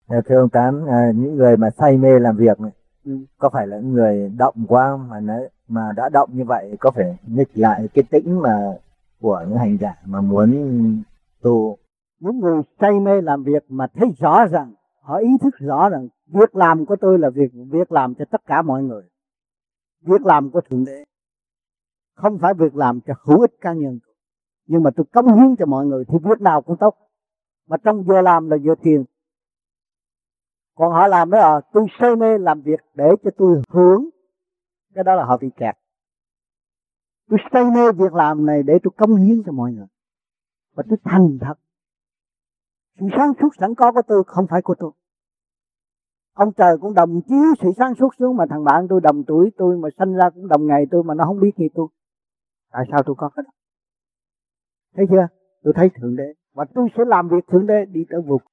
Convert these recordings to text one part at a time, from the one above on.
Thưa ông Tám, những người mà say mê làm việc này, Ừ. có phải là những người động quá mà đã động như vậy có phải nghịch lại cái tĩnh mà của những hành giả mà muốn tu. Những người say mê làm việc mà thấy rõ rằng, họ ý thức rõ rằng việc làm của tôi là việc làm cho tất cả mọi người, việc làm của Thượng Đế, không phải việc làm cho hữu ích cá nhân. Nhưng mà tôi cống hiến cho mọi người thì việc nào cũng tốt, mà trong giờ làm là giờ thiền. Còn họ làm đó là tôi say mê làm việc để cho tôi hưởng, cái đó là họ bị kẹt. Tôi say mê việc làm này để tôi cống hiến cho mọi người, và tôi thành thật. Sự sáng suốt sẵn có của tôi không phải của tôi. Ông trời cũng đồng chiếu sự sáng suốt xuống, mà thằng bạn tôi đồng tuổi tôi mà sanh ra cũng đồng ngày tôi mà nó không biết như tôi. Tại sao tôi có cái đó? Thấy chưa? Tôi thấy Thượng Đế và tôi sẽ làm việc Thượng Đế đi tới vực.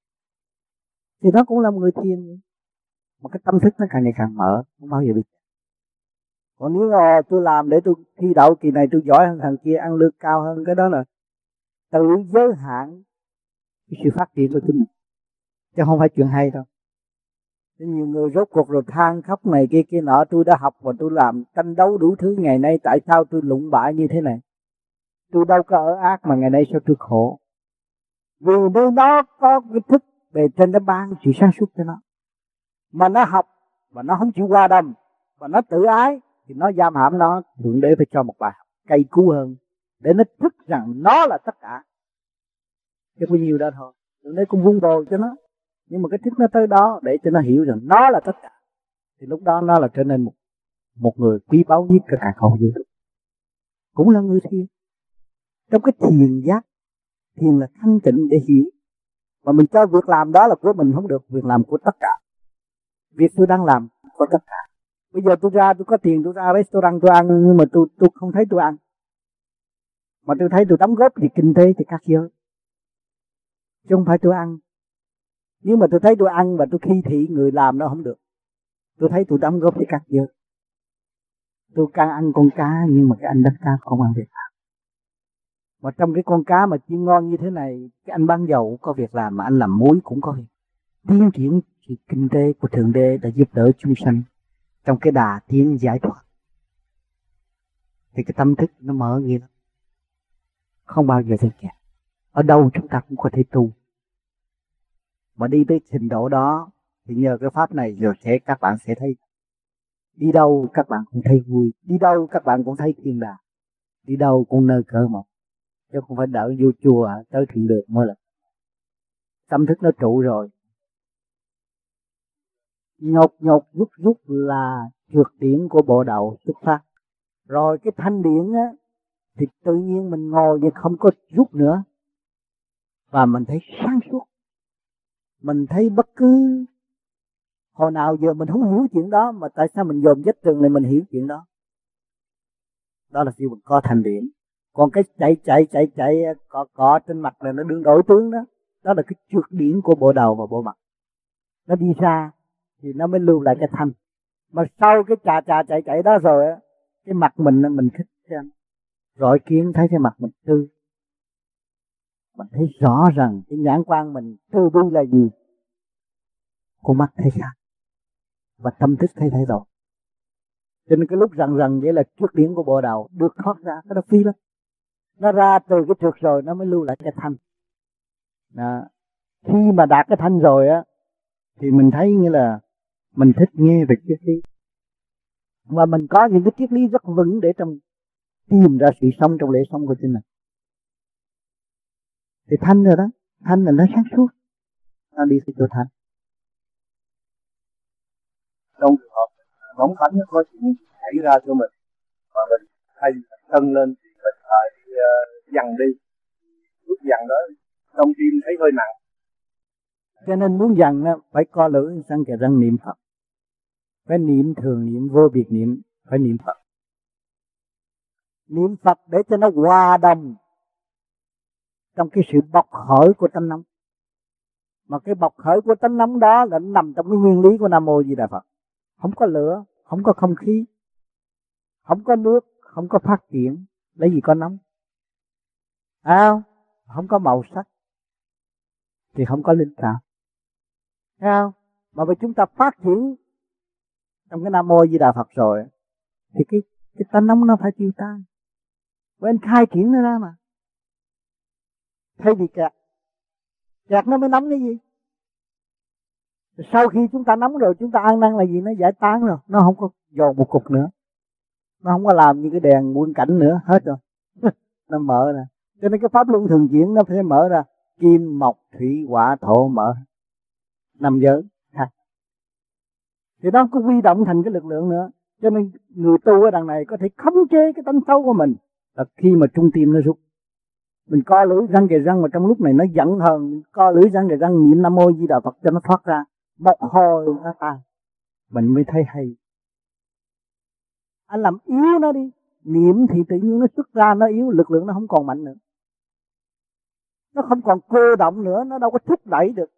Thì nó cũng là một người thiên, mà cái tâm thức nó càng ngày càng mở, không bao giờ bị. Còn nếu tôi làm để tôi thi đậu kỳ này tôi giỏi hơn thằng kia, ăn lương cao hơn, cái đó là tự giới hạn cái sự phát triển của tôi, chứ không phải chuyện hay đâu. Nhiều người rốt cuộc rồi than khóc này kia kia nọ, tôi đã học và tôi làm tranh đấu đủ thứ, ngày nay tại sao tôi lụng bại như thế này? Tôi đâu có ở ác mà ngày nay sao tôi khổ? Vì nơi đó có cái thức bề trên đã ban sự sáng suốt cho nó, mà nó học và nó không chịu qua đâm và nó tự ái, thì nó giam hãm nó. Thượng Đế phải cho một bài học cay cú hơn để nó thức rằng nó là tất cả, chứ có nhiều đó thôi. Thượng Đế cũng vun bồi cho nó, nhưng mà cái thức nó tới đó để cho nó hiểu rằng nó là tất cả, thì lúc đó nó là trở nên một người quý báu nhất cả cả không vũ trụ, cũng là người thiền. Trong cái thiền giác, thiền là thanh tịnh để hiểu, mà mình cho việc làm đó là của mình không được, việc làm của tất cả. Việc tôi đang làm của tất cả. Bây giờ tôi ra, tôi có tiền, tôi ra restaurant tôi ăn, nhưng mà tôi không thấy tôi ăn, mà tôi thấy tôi đóng góp thì kinh tế thì các giới, chứ không phải tôi ăn. Nhưng mà tôi thấy tôi ăn và tôi khi thị người làm nó không được, tôi thấy tôi đóng góp với các giới. Tôi càng ăn con cá, nhưng mà cái anh đánh cá không ăn việc làm. Mà trong cái con cá mà chiên ngon như thế này, cái anh bán dầu có việc làm, mà anh làm muối cũng có việc. Tiến triển sự kinh tế của Thượng Đế đã giúp đỡ chúng sanh trong cái đà tiến giải thoát. Thì cái tâm thức nó mở nghĩa lắm, không bao giờ thấy kẹt. Ở đâu chúng ta cũng có thể tu, mà đi tới trình độ đó thì nhờ cái pháp này rồi các bạn sẽ thấy đi đâu các bạn cũng thấy vui, đi đâu các bạn cũng thấy thiên đàng, đi đâu cũng nơi cơ mộng, chứ không phải đợi vô chùa tới thiền được mới là. Tâm thức nó trụ rồi. Nhột nhột rút rút là trượt điển của bộ đầu xuất phát. Rồi cái thanh điển á thì tự nhiên mình ngồi nhưng không có rút nữa, và mình thấy sáng suốt. Mình thấy bất cứ hồi nào giờ mình không hiểu chuyện đó, mà tại sao mình dồn vết tường này mình hiểu chuyện đó. Đó là khi mình có thanh điển. Còn cái chạy cọ trên mặt này nó đương đổi tướng đó, đó là cái trượt điển của bộ đầu và bộ mặt. Nó đi ra thì nó mới lưu lại cái thanh. Mà sau cái chạy đó rồi á, cái mặt mình thích xem, rọi kiến thấy cái mặt mình tư, mình thấy rõ rằng cái nhãn quan mình tư bi là gì, con mắt thấy khác và tâm thức thấy thay đổi. Cho nên cái lúc rằng vậy là trước điển của bộ đầu được thoát ra, cái đó phi lắm. Nó ra từ cái trượt rồi nó mới lưu lại cái thanh đó. Khi mà đạt cái thanh rồi á thì mình thấy như là mình thích nghe về triết lý, và mình có những cái triết lý rất vững để trong tìm ra sự sống trong lễ sống của chính mình. Thì thanh rồi đó, thanh là nó sáng suốt, nó đi tới chỗ thanh. Trong trường hợp nóng thánh có chuyện xảy ra cho mình mà mình hay thân lên thì mình phải dằn đi, lúc dằn đó trong tim thấy hơi nặng. Cho nên muốn dằn á phải co lưỡi sang kề răng niệm Phật, phải niệm thường niệm vô biệt niệm, phải niệm Phật. Niệm Phật để cho nó hòa đồng trong cái sự bộc khởi của tánh nóng. Mà cái bộc khởi của tánh nóng đó là nằm trong cái nguyên lý của Nam Mô Di Đà Phật. Không có lửa, không có không khí, không có nước, không có phát triển, lấy gì có nóng? Không có màu sắc thì không có linh cảm. Thấy không? Mà vì chúng ta phát triển trong cái Nam Mô Di Đà Phật rồi thì cái tánh nóng nó phải tiêu tan. Với anh khai triển nó ra mà. Thay vì kẹt nó mới nóng cái gì. Sau khi chúng ta nóng rồi, chúng ta ăn năn là gì? Nó giải tán rồi, nó không có dồn một cục nữa, nó không có làm như cái đèn muôn cảnh nữa, hết rồi. Nó mở ra. Cho nên cái pháp luân thường chuyển nó phải mở ra. Kim, mộc, thủy, hỏa, thổ mở 5 giới. Thì đó có huy động thành cái lực lượng nữa. Cho nên người tu ở đằng này có thể khống chế cái tánh xấu của mình là khi mà trung tim nó rút. Mình co lưỡi răng kề răng mà trong lúc này nó giận hờn, co lưỡi răng kề răng niệm Nam Mô Di Đà Phật cho nó thoát ra, một hồi nó tan, mình mới thấy hay. Anh làm yếu nó đi, niệm thì tự nhiên nó xuất ra, nó yếu, lực lượng nó không còn mạnh nữa, nó không còn cơ động nữa, nó đâu có thúc đẩy được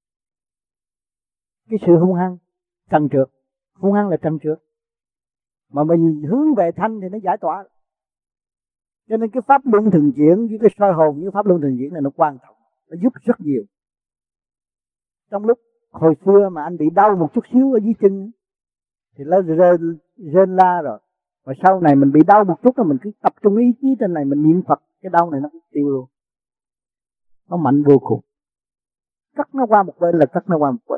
cái sự hung hăng, trần trượt. Hung hăng là trần trượt, mà mình hướng về thanh thì nó giải tỏa. Cho nên cái pháp luân thường chuyển với cái soi hồn với pháp luân thường chuyển này nó quan trọng, nó giúp rất nhiều. Trong lúc hồi xưa mà anh bị đau một chút xíu ở dưới chân thì nó rên la rồi, mà sau này mình bị đau một chút là mình cứ tập trung ý chí trên này, mình niệm Phật, cái đau này nó tiêu luôn. Nó mạnh vô cùng. Cắt nó qua một bên là cắt nó qua một bên.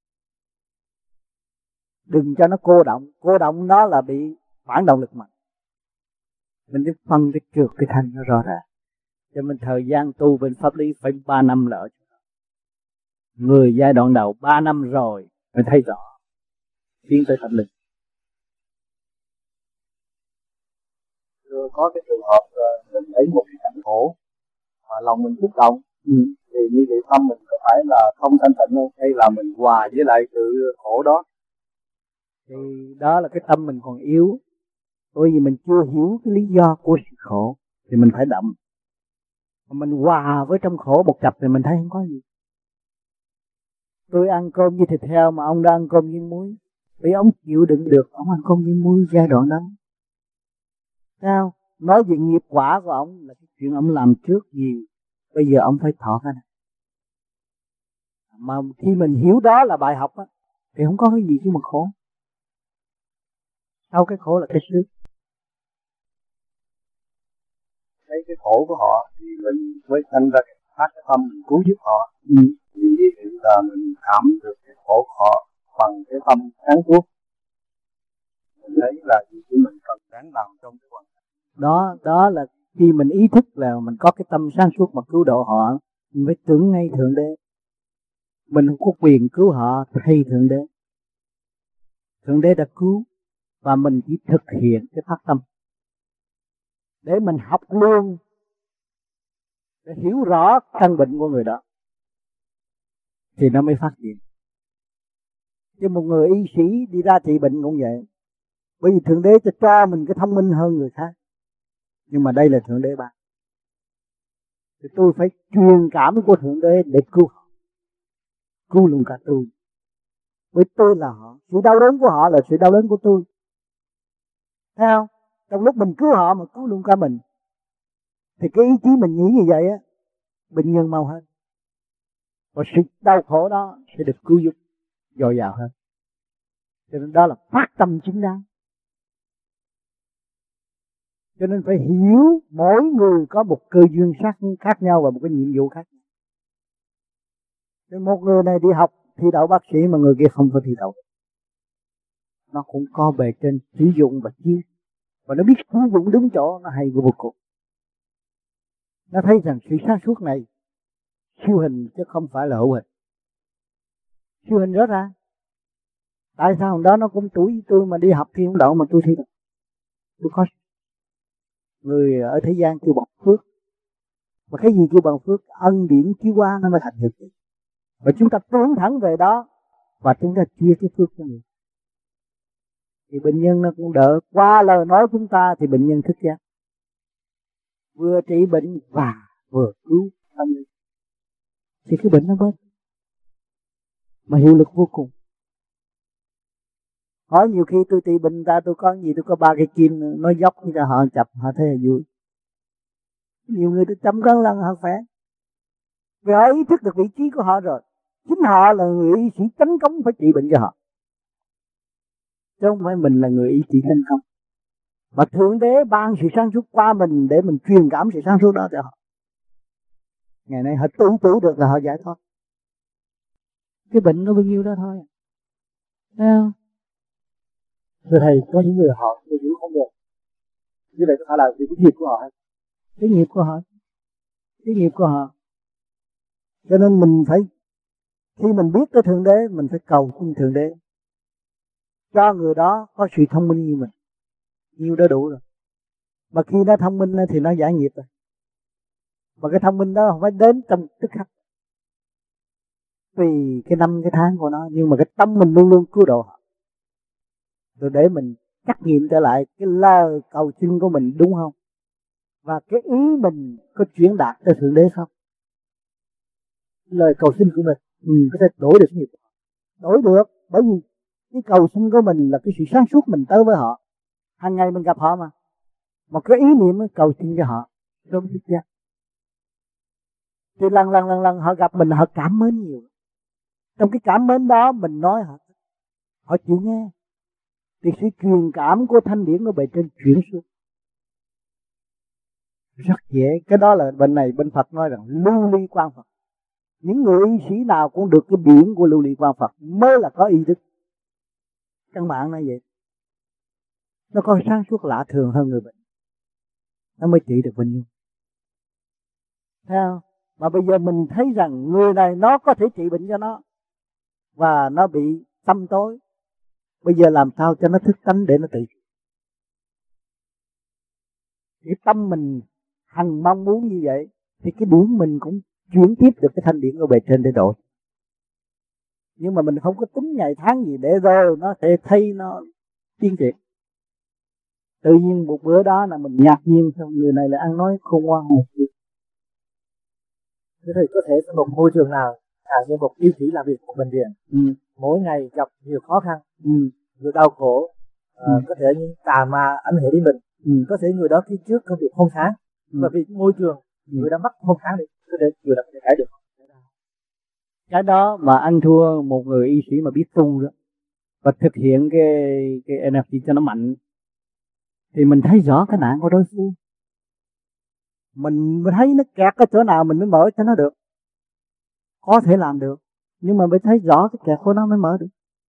Đừng cho nó cô động nó là bị phản động lực mạnh. Mình phải phân cái trượt cái thanh nó rõ ràng. Cho nên thời gian tu bên pháp lý phải 3 năm lỡ. Người giai đoạn đầu 3 năm rồi mới thấy rõ, tiến tới thành linh. Có cái trường hợp mình thấy một cái cảnh khổ mà lòng mình xúc động, thì như vậy tâm mình có phải là không thanh tịnh không, hay là mình hòa với lại sự khổ đó? Thì đó là cái tâm mình còn yếu, bởi vì mình chưa hiểu cái lý do của sự khổ thì mình phải đậm. Mà mình hòa với trong khổ một chập thì mình thấy không có gì. Tôi ăn cơm với thịt heo mà ông đang ăn cơm với muối, vì ông chịu đựng được, ông ăn cơm với muối giai đoạn đó. Sao? Nói về nghiệp quả của ông là cái chuyện ông làm trước gì, bây giờ ông phải thọ cái này. Mà khi mình hiểu đó là bài học á, thì không có cái gì chứ mà khổ. Sau cái khổ là cái sướng. Thấy cái khổ của họ thì mình mới thành ra phát cái tâm mình cứu giúp họ. Thì là mình cảm được cái khổ của họ bằng cái tâm sáng suốt. Mình thấy là chỉ mình cần ráng làm trong cái hoàn cảnh. Đó là khi mình ý thức là mình có cái tâm sáng suốt mà cứu độ họ, mình phải tưởng ngay Thượng Đế. Mình không có quyền cứu họ thay Thượng Đế. Thượng Đế đã cứu và mình chỉ thực hiện cái phát tâm để mình học luôn, để hiểu rõ căn bệnh của người đó thì nó mới phát triển. Chứ một người y sĩ đi ra trị bệnh cũng vậy, bởi vì Thượng Đế cho mình cái thông minh hơn người khác, nhưng mà đây là Thượng Đế ban, thì tôi phải truyền cảm của Thượng Đế để cứu họ, cứu luôn cả tôi. Với tôi là họ, sự đau đớn của họ là sự đau đớn của tôi. Thấy không? Trong lúc mình cứu họ mà cứu luôn cả mình, thì cái ý chí mình nghĩ như vậy á, bệnh nhân mau hơn, và sự đau khổ đó sẽ được cứu giúp dồi dào hơn. Cho nên đó là phát tâm chính đáng. Cho nên phải hiểu mỗi người có một cơ duyên khác nhau và một cái nhiệm vụ khác nhau. Cho nên một người này đi học thi đậu bác sĩ mà người kia không có thi đậu, nó cũng có bề trên sử dụng và chiếu, và nó biết sử dụng đúng chỗ, nó hay vô cùng. Nó thấy rằng sự sáng suốt này siêu hình chứ không phải là hữu hình. Siêu hình rõ ràng. Tại sao hôm đó nó cũng tuổi tôi mà đi học thi không đậu mà tôi thi đậu? Tôi có người ở thế gian kêu bằng phước, và cái gì kêu bằng phước? Ân điển chiếu qua nó mới thành hiện. Và chúng ta tiến thẳng về đó và chúng ta chia cái phước cho người, thì bệnh nhân nó cũng đỡ. Qua lời nói chúng ta thì bệnh nhân thức giác, vừa trị bệnh và vừa cứu tâm linh, thì cái bệnh nó bớt mà hiệu lực vô cùng. Hỏi nhiều khi tôi trị bệnh ta, tôi có gì, tôi có 3 cái kim nó dốc như là họ chập, họ thấy là vui. Nhiều người tôi chăm cân lần họ khỏe, vì họ ý thức được vị trí của họ rồi. Chính họ là người y sĩ tấn công phải trị bệnh cho họ, chứ không phải mình là người y sĩ tấn công. Mà Thượng Đế ban sự sáng suốt qua mình để mình truyền cảm sự sáng suốt đó cho họ. Ngày nay họ tự được là họ giải thoát. Cái bệnh nó bao nhiêu đó thôi. Thấy không? Thưa thầy, có những người họ tu dưỡng không được, như vậy có phải là vì cái nghiệp của họ hay? Cái nghiệp của họ, cái nghiệp của họ. Cho nên mình phải, khi mình biết cái Thượng Đế, mình phải cầu xin Thượng Đế cho người đó có sự thông minh như mình, nhiêu đó đủ rồi. Mà khi nó thông minh thì nó giải nghiệp rồi. Mà cái thông minh đó không phải đến trong tức khắc, tùy cái năm cái tháng của nó, nhưng mà cái tâm mình luôn luôn cứu độ họ. Rồi để mình trắc nghiệm trở lại cái lời cầu xin của mình đúng không, và cái ý mình có chuyển đạt cho Thượng Đế không. Lời cầu xin của mình có thể đổi được nghiệp. Đổi được, bởi vì cái cầu xin của mình là cái sự sáng suốt mình tới với họ. Hàng ngày mình gặp họ mà. Một cái ý niệm mới cầu xin cho họ. Đúng chưa? Thì lần họ gặp mình họ cảm mến nhiều. Trong cái cảm mến đó mình nói họ chịu nghe. Thì sự truyền cảm của thanh điển nó bề trên chuyển xuống. Rất dễ. Cái đó là bên này bên Phật nói rằng lưu ly quan Phật. Những người y sĩ nào cũng được cái biển của lưu ly quan Phật mới là có ý thức. Căn bản nói vậy. Nó có sáng suốt lạ thường hơn người bệnh, nó mới trị được bệnh nhân. Thấy không? Mà bây giờ mình thấy rằng người này nó có thể trị bệnh cho nó, và nó bị tâm tối. Bây giờ làm sao cho nó thức tánh để nó tự trị. Cái tâm mình hằng mong muốn như vậy, thì cái điển mình cũng chuyển tiếp được cái thanh điển ở bề trên để độ. Nhưng mà mình không có tính ngày tháng gì để rồi nó sẽ thấy nó tiến triển. Tự nhiên một bữa đó là mình ngạc nhiên, xong người này lại ăn nói khôn ngoan một việc. Thế thì có thể trong một môi trường nào, như một y sĩ làm việc một bệnh viện, mỗi ngày gặp nhiều khó khăn, nhiều đau khổ, có thể những tà ma ảnh hưởng đến mình, có thể người đó phía trước công việc không sáng, và vì môi trường người đã mắc không sáng đi, có thể người đó có thể cải được. Cái đó mà ăn thua một người y sĩ mà biết tu đó, và thực hiện cái energy cho nó mạnh, thì mình thấy rõ cái nạn của đối phương. Mình thấy nó kẹt ở chỗ nào mình mới mở cho nó được. Có thể làm được, nhưng mà phải thấy rõ cái kẹt của nó mới mở được.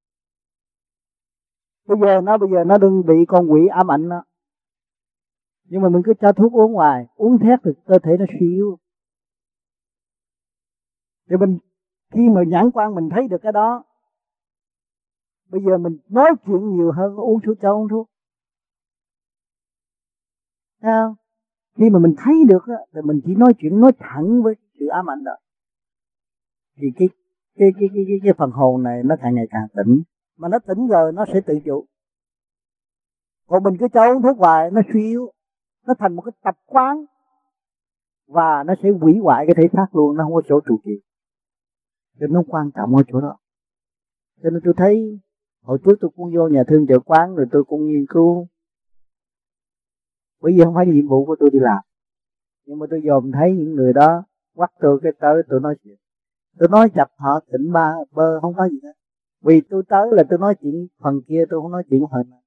Bây giờ nó đừng bị con quỷ ám ảnh nó. Nhưng mà mình cứ cho thuốc uống hoài, uống thét thì cơ thể nó suy yếu. Thì mình khi mà nhãn quan mình thấy được cái đó, bây giờ mình nói chuyện nhiều hơn uống thuốc cho uống thuốc. Thấy không? Khi mà mình thấy được á, thì mình chỉ nói chuyện nói thẳng với sự ám ảnh đó. Thì cái phần hồn này nó càng ngày càng tỉnh. Mà nó tỉnh rồi nó sẽ tự chủ. Còn mình cứ cho uống thuốc hoài nó suy yếu, nó thành một cái tập quán, và nó sẽ hủy hoại cái thể xác luôn, nó không có chỗ trụ trì. Cho nên nó quan trọng ở chỗ đó. Cho nên tôi thấy hồi trước tôi cũng vô nhà thương trợ quán, rồi tôi cũng nghiên cứu. Bởi vì không phải nhiệm vụ của tôi đi làm, nhưng mà tôi dòm thấy những người đó quắt tôi cái tới tôi nói chuyện. Tôi nói chập họ tỉnh bơ không có gì hết. Vì tôi tới là tôi nói chuyện phần kia, tôi không nói chuyện phần này.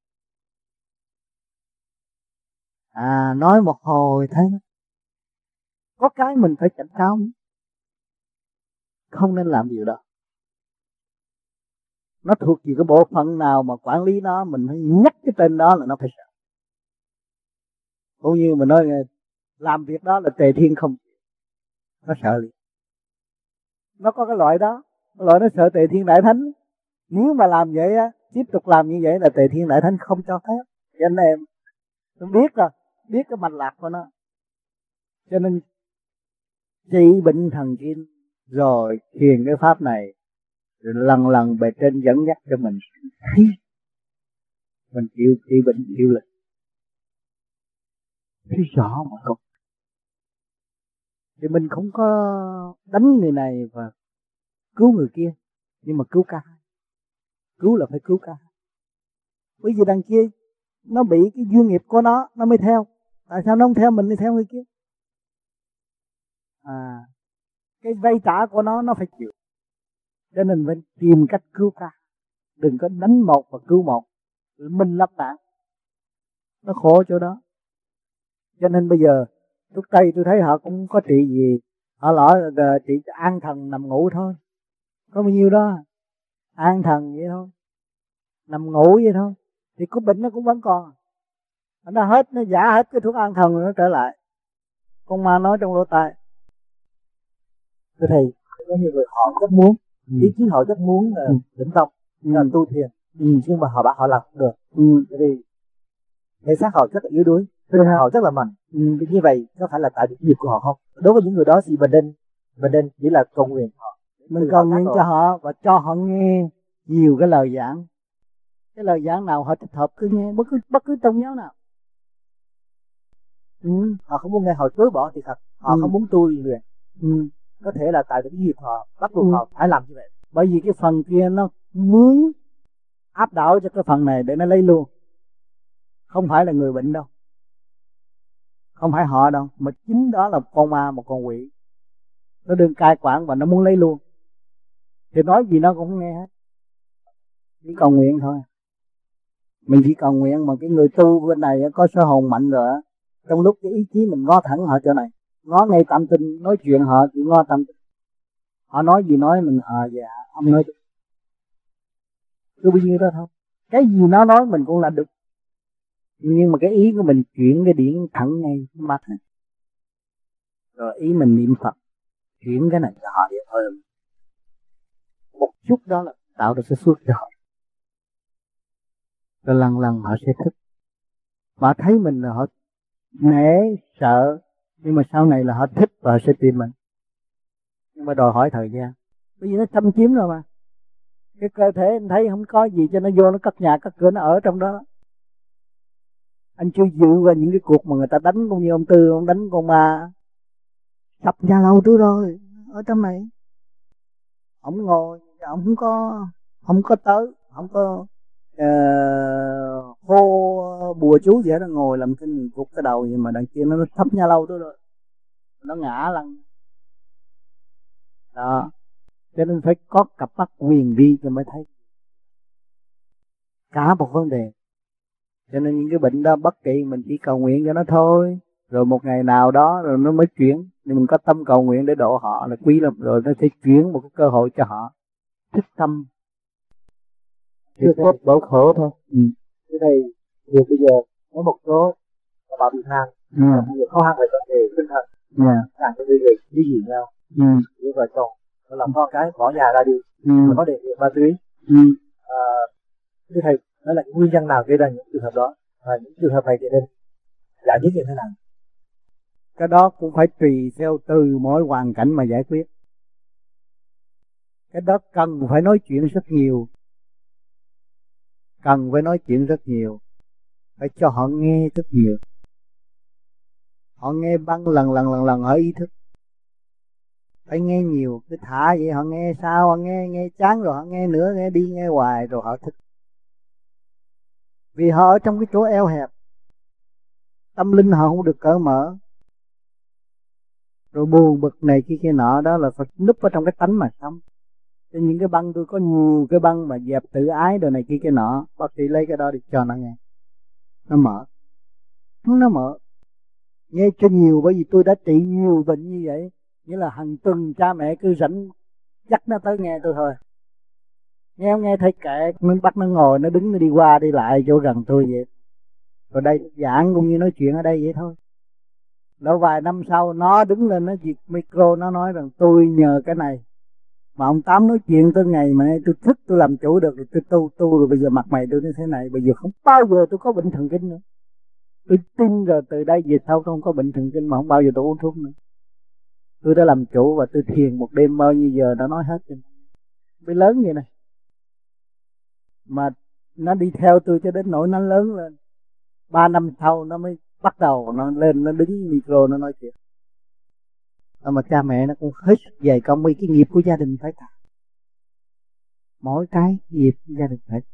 Nói một hồi thấy có cái mình phải cảnh cáo, không nên làm điều đó. Nó thuộc về cái bộ phận nào mà quản lý nó, mình phải nhắc cái tên đó là nó phải sợ. Cũng như mình nói làm việc đó là Tề Thiên không, nó sợ liền. Nó có cái loại đó, cái loại nó sợ Tề Thiên Đại Thánh. Nếu mà làm vậy á, tiếp tục làm như vậy là Tề Thiên Đại Thánh không cho phép. Cho anh em tôi biết rồi, biết cái mạch lạc của nó. Cho nên trị bệnh thần kinh rồi thiền cái pháp này, rồi lần bề trên dẫn dắt cho mình chịu trị bệnh chịu lực, thấy rõ một câu. Thì mình không có đánh người này và cứu người kia, nhưng mà cứu cả hai. Cứu là phải cứu cả hai. Bởi vì đằng kia nó bị cái duyên nghiệp của nó mới theo. Tại sao nó không theo mình đi theo người kia? Cái vay trả của nó phải chịu. Cho nên phải tìm cách cứu ta, đừng có đánh một và cứu một, mình lắm bạn, nó khổ chỗ đó. Cho nên bây giờ thuốc tây tôi thấy họ cũng có trị gì, họ nói là trị an thần nằm ngủ thôi, có bao nhiêu đó, an thần vậy thôi, nằm ngủ vậy thôi, thì có bệnh nó cũng vẫn còn, nó hết, nó giả hết cái thuốc an thần rồi nó trở lại. Con ma nói trong lỗ tai. Thưa thầy, có nhiều người họ rất muốn, ý chí họ rất muốn định tâm, là tu thiền, nhưng mà họ bảo họ làm không được, bởi vì thể xác họ rất là yếu đuối, họ rất là mạnh. Như vậy có phải là tại vì nghiệp của họ không? Đối với những người đó thì mình nên chỉ là cầu nguyện họ, mình cầu nguyện cho họ và cho họ nghe nhiều cái lời giảng. Cái lời giảng nào họ thích hợp cứ nghe, bất cứ tôn giáo nào. Họ không muốn nghe họ chối bỏ thì thật, họ không muốn tu luyện. Có thể là tại cái nghiệp họ bắt buộc họ phải làm như vậy. Bởi vì cái phần kia nó muốn áp đảo cho cái phần này để nó lấy luôn. Không phải là người bệnh đâu, không phải họ đâu, mà chính đó là con ma, một con quỷ. Nó đừng cai quản và nó muốn lấy luôn. Thì nói gì nó cũng không nghe hết. Chỉ cầu nguyện thôi. Mình chỉ cầu nguyện, mà cái người tu bên này có sơ hồn mạnh rồi á, trong lúc cái ý chí mình ngó thẳng họ chỗ này, ngó ngay tâm tinh, nói chuyện họ chỉ ngó tâm tinh. Họ nói gì nói mình dạ ông nói cứ bao nhiêu đó thôi. Cái gì nó nói mình cũng là được, nhưng mà cái ý của mình chuyển cái điển thẳng ngay mắt này, rồi ý mình niệm Phật chuyển cái này cho họ vậy thôi. Một chút đó là tạo được cái phước cho họ, rồi lần lần họ sẽ thức. Họ thấy mình là họ nể sợ, nhưng mà sau này là họ thích và họ sẽ tìm mình. Nhưng mà đòi hỏi thời gian, bởi vì nó xâm chiếm rồi mà. Cái cơ thể anh thấy không có gì cho nó vô, nó cất nhà cất cửa, nó ở trong đó. Anh chưa dự vào những cái cuộc mà người ta đánh cũng như ông Tư, ông đánh con ma sập nhà lâu tôi rồi, ở trong này. Ông ngồi, ông không có tới, không có hô bùa chú gì hết, nó ngồi làm cái cục cái đầu gì mà đằng kia nó thấp nhà lâu tôi rồi, nó ngã lăn đó. Cho nên phải có cặp mắt huyền vi cho mới thấy cả một vấn đề. Cho nên những cái bệnh đó bất kỳ mình chỉ cầu nguyện cho nó thôi, rồi một ngày nào đó rồi nó mới chuyển. Nhưng mình có tâm cầu nguyện để độ họ là quý lắm, rồi nó sẽ chuyển một cái cơ hội cho họ thích tâm, chưa có đau khổ thôi. Thế này việc bây giờ có một số các bạn bị than, nhiều khó khăn về vấn đề tinh thần, càng cái người đi diện nhau, như vợ chồng nó làm con cái bỏ nhà ra đi, mà có đề nghiện ma túy. Thưa thầy, đó là nguyên nhân nào gây ra những trường hợp đó, và những trường hợp này thì nên giải quyết như thế nào? Cái đó cũng phải tùy theo từ mỗi hoàn cảnh mà giải quyết. Cái đó cần phải nói chuyện rất nhiều, phải cho họ nghe rất nhiều. Họ nghe băng lần họ ý thức. Phải nghe nhiều, cứ thả vậy họ nghe sao, họ nghe chán rồi họ nghe nữa, nghe đi nghe hoài rồi họ thức. Vì họ ở trong cái chỗ eo hẹp, tâm linh họ không được cởi mở, rồi buồn bực này kia nọ, đó là phải núp ở trong cái tánh mà sống. Cho những cái băng tôi có nhiều cái băng mà dẹp tự ái đồ này kia nọ, bác sĩ lấy cái đó để cho nó nghe, nó mở nghe cho nhiều. Bởi vì tôi đã trị nhiều bệnh như vậy, nghĩa là hàng tuần cha mẹ cứ rảnh dắt nó tới nghe tôi thôi, nghe thấy kệ, nó bắt nó ngồi, nó đứng, nó đi qua đi lại chỗ gần tôi vậy. Rồi đây giảng cũng như nói chuyện ở đây vậy thôi. Đâu vài năm sau nó đứng lên, nó giật micro, nó nói rằng tôi nhờ cái này mà ông Tám nói chuyện tới ngày mà tôi thích, tôi làm chủ được, rồi tôi tu rồi bây giờ mặt mày tôi như thế này, bây giờ không bao giờ tôi có bệnh thần kinh nữa. Tôi tin rồi, từ đây về sau tôi không có bệnh thần kinh, mà không bao giờ tôi uống thuốc nữa. Tôi đã làm chủ và tôi thiền một đêm bao nhiêu giờ đã nói hết cho bị lớn vậy này. Mà nó đi theo tôi cho đến nỗi nó lớn lên, 3 năm sau nó mới bắt đầu nó lên, nó đứng micro nó nói chuyện. Mà cha mẹ nó cũng hết sức dày công, vì cái nghiệp của gia đình phải trả. Mỗi cái nghiệp của gia đình phải.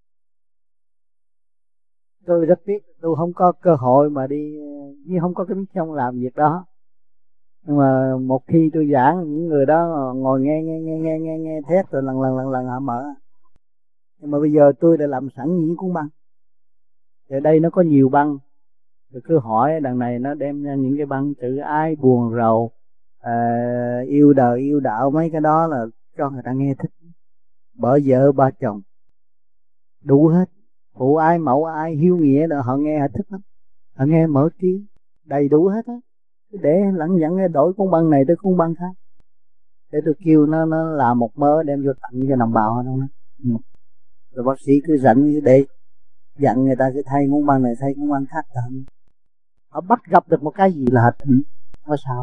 Tôi rất tiếc tôi không có cơ hội mà đi, nhưng không có cái mission làm việc đó. Nhưng mà một khi tôi giảng, những người đó ngồi nghe thét rồi lần họ mở. Nhưng mà bây giờ tôi đã làm sẵn những cuốn băng. Ở đây nó có nhiều băng, tôi cứ hỏi đằng này nó đem ra những cái băng chữ ái, buồn rầu, yêu đời yêu đạo, mấy cái đó là cho người ta nghe thích. Bỏ vợ ba chồng đủ hết, phụ ai mẫu ai, hiếu nghĩa là họ nghe họ thích lắm, họ nghe mở trí đầy đủ hết á. Để lẳng nhẳng đổi cuốn băng này tới cuốn băng khác, để tôi kêu nó làm một mớ đem vô tặng cho đồng bào đâu. Rồi bác sĩ cứ dẫn để dặn người ta sẽ thay cuốn băng này thay cuốn băng khác. Họ bắt gặp được một cái gì là hết. Có sao?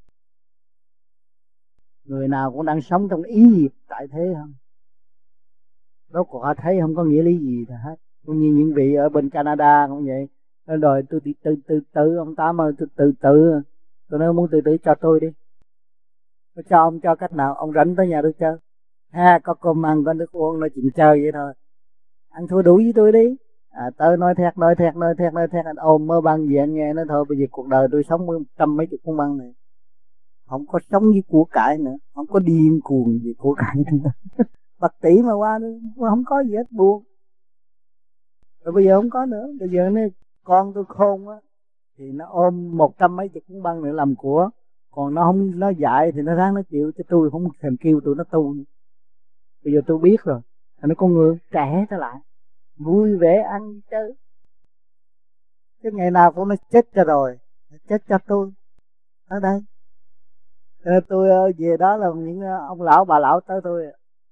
Người nào cũng đang sống trong ý gì tại thế không? Đó của họ thấy không có nghĩa lý gì là hết. Cũng như những vị ở bên Canada cũng vậy. Nói rồi tôi từ ông Tám ơi, tôi từ. Tôi nói muốn từ cho tôi đi. Tôi cho ông cho cách nào? Ông rảnh tới nhà tôi chơi. Ha, có cơm ăn, có nước uống, nói chuyện chơi vậy thôi. Ăn thua đủ với tôi đi. Tới nói thét, anh ôm mơ băng gì anh nghe. Nói thôi bây giờ cuộc đời tôi sống với 100 mấy chục con băng này, không có sống với của cải nữa, không có điên cuồng gì của cải nữa. Bạc tỷ mà qua nữa, không có gì hết, buồn. Rồi bây giờ không có nữa. Bây giờ nếu con tôi khôn á thì nó ôm 100 mấy chục cuốn băng nữa làm của. Còn nó không, nó dạy thì nó ráng nó chịu, chứ tôi không thèm kêu tụi nó tu. Bây giờ tôi biết rồi, nó con người trẻ trở lại, vui vẻ ăn chơi. Chứ ngày nào cũng nó chết cho rồi, chết cho tôi ở đây. Tôi về đó là những ông lão bà lão tới tôi.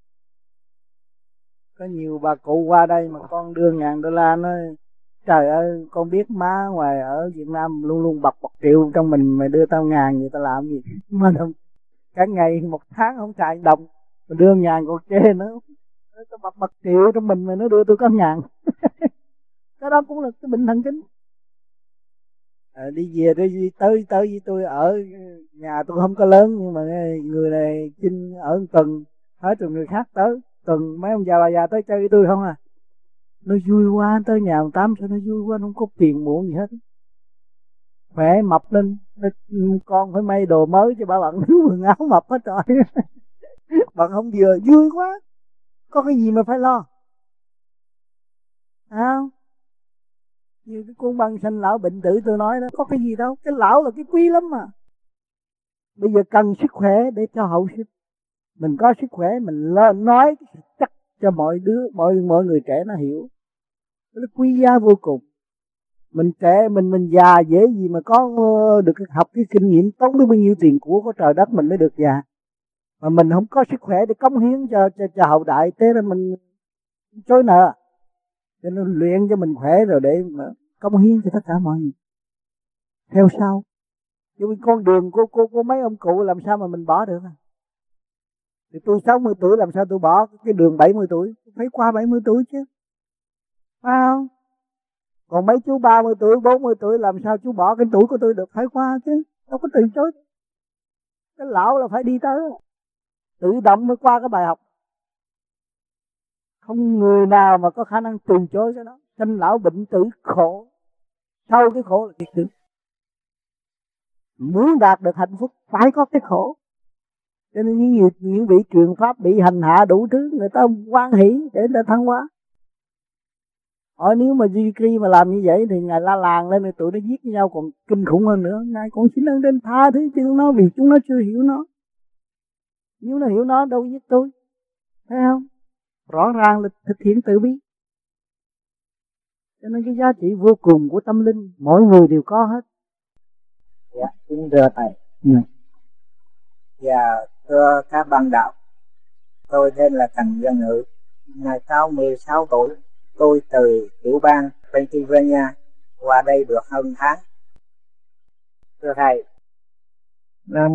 Có nhiều bà cụ qua đây mà con đưa $1.000 nói trời ơi, con biết má ngoài ở Việt Nam luôn luôn bọc triệu trong mình, mày đưa tao 1.000 vậy tao làm gì? Mà cả ngày một tháng không xài đồng, mà đưa 1.000 còn chê nữa. Tao bọc triệu trong mình mà nó đưa tôi có 1.000. Cái đó cũng là cái bệnh thần kinh. Đi về tới với tôi ở nhà tôi không có lớn, nhưng mà người này Chinh ở một tuần, hết rồi người khác tới tuần, mấy ông già bà già tới chơi với tôi không à. Nó vui quá, tới nhà ông Tám sao nó vui quá, nó không có tiền muộn gì hết, khỏe mập lên. Con phải may đồ mới cho bà bận quần áo mập hết rồi. Bạn không vừa vui quá, có cái gì mà phải lo không? Như cái cuốn băng Sanh lão bệnh tử tôi nói đó, có cái gì đâu, cái lão là cái quý lắm mà. Bây giờ cần sức khỏe để cho hậu sinh. Mình có sức khỏe mình nói chắc cho mọi người trẻ nó hiểu, nó quý giá vô cùng. Mình trẻ mình già dễ gì mà có được học cái kinh nghiệm, tốn biết bao nhiêu tiền của trời đất mình mới được già. Mà mình không có sức khỏe để cống hiến cho hậu đại, thế là mình chối nợ. Cho nên luyện cho mình khỏe rồi để mà cống hiến cho tất cả mọi người theo sau. Chứ con đường của mấy ông cụ làm sao mà mình bỏ được? Thì tôi 60 tuổi làm sao tôi bỏ cái đường 70 tuổi, phải qua 70 tuổi chứ, phải không? Còn mấy chú 30 tuổi 40 tuổi làm sao chú bỏ cái tuổi của tôi được, phải qua chứ, đâu có từ chối. Cái lão là phải đi tới, tự động mới qua cái bài học. Không người nào mà có khả năng từ chối cái đó. Sanh lão bệnh tử khổ, sau cái khổ là thiệt tử. Muốn đạt được hạnh phúc phải có cái khổ. Cho nên những vị truyền pháp bị hành hạ đủ thứ, người ta hoan hỷ để người ta thăng hóa. Nếu mà Di Cri mà làm như vậy thì ngài la làng lên thì tụi nó giết nhau còn kinh khủng hơn nữa. Ngài còn xin ơn đến tha thứ cho nó vì chúng nó chưa hiểu nó. Nếu nó hiểu nó đâu giết tôi, thấy không? Rõ ràng là thực hiện từ bi. Cho nên cái giá trị vô cùng của tâm linh mỗi người đều có hết. Dạ, xin rửa tay. Dạ, thưa các bạn đạo, tôi tên là Trần Văn Ngự. Ngày sau 16 tuổi, tôi từ tiểu bang Pennsylvania qua đây được hơn tháng. Thưa thầy, năm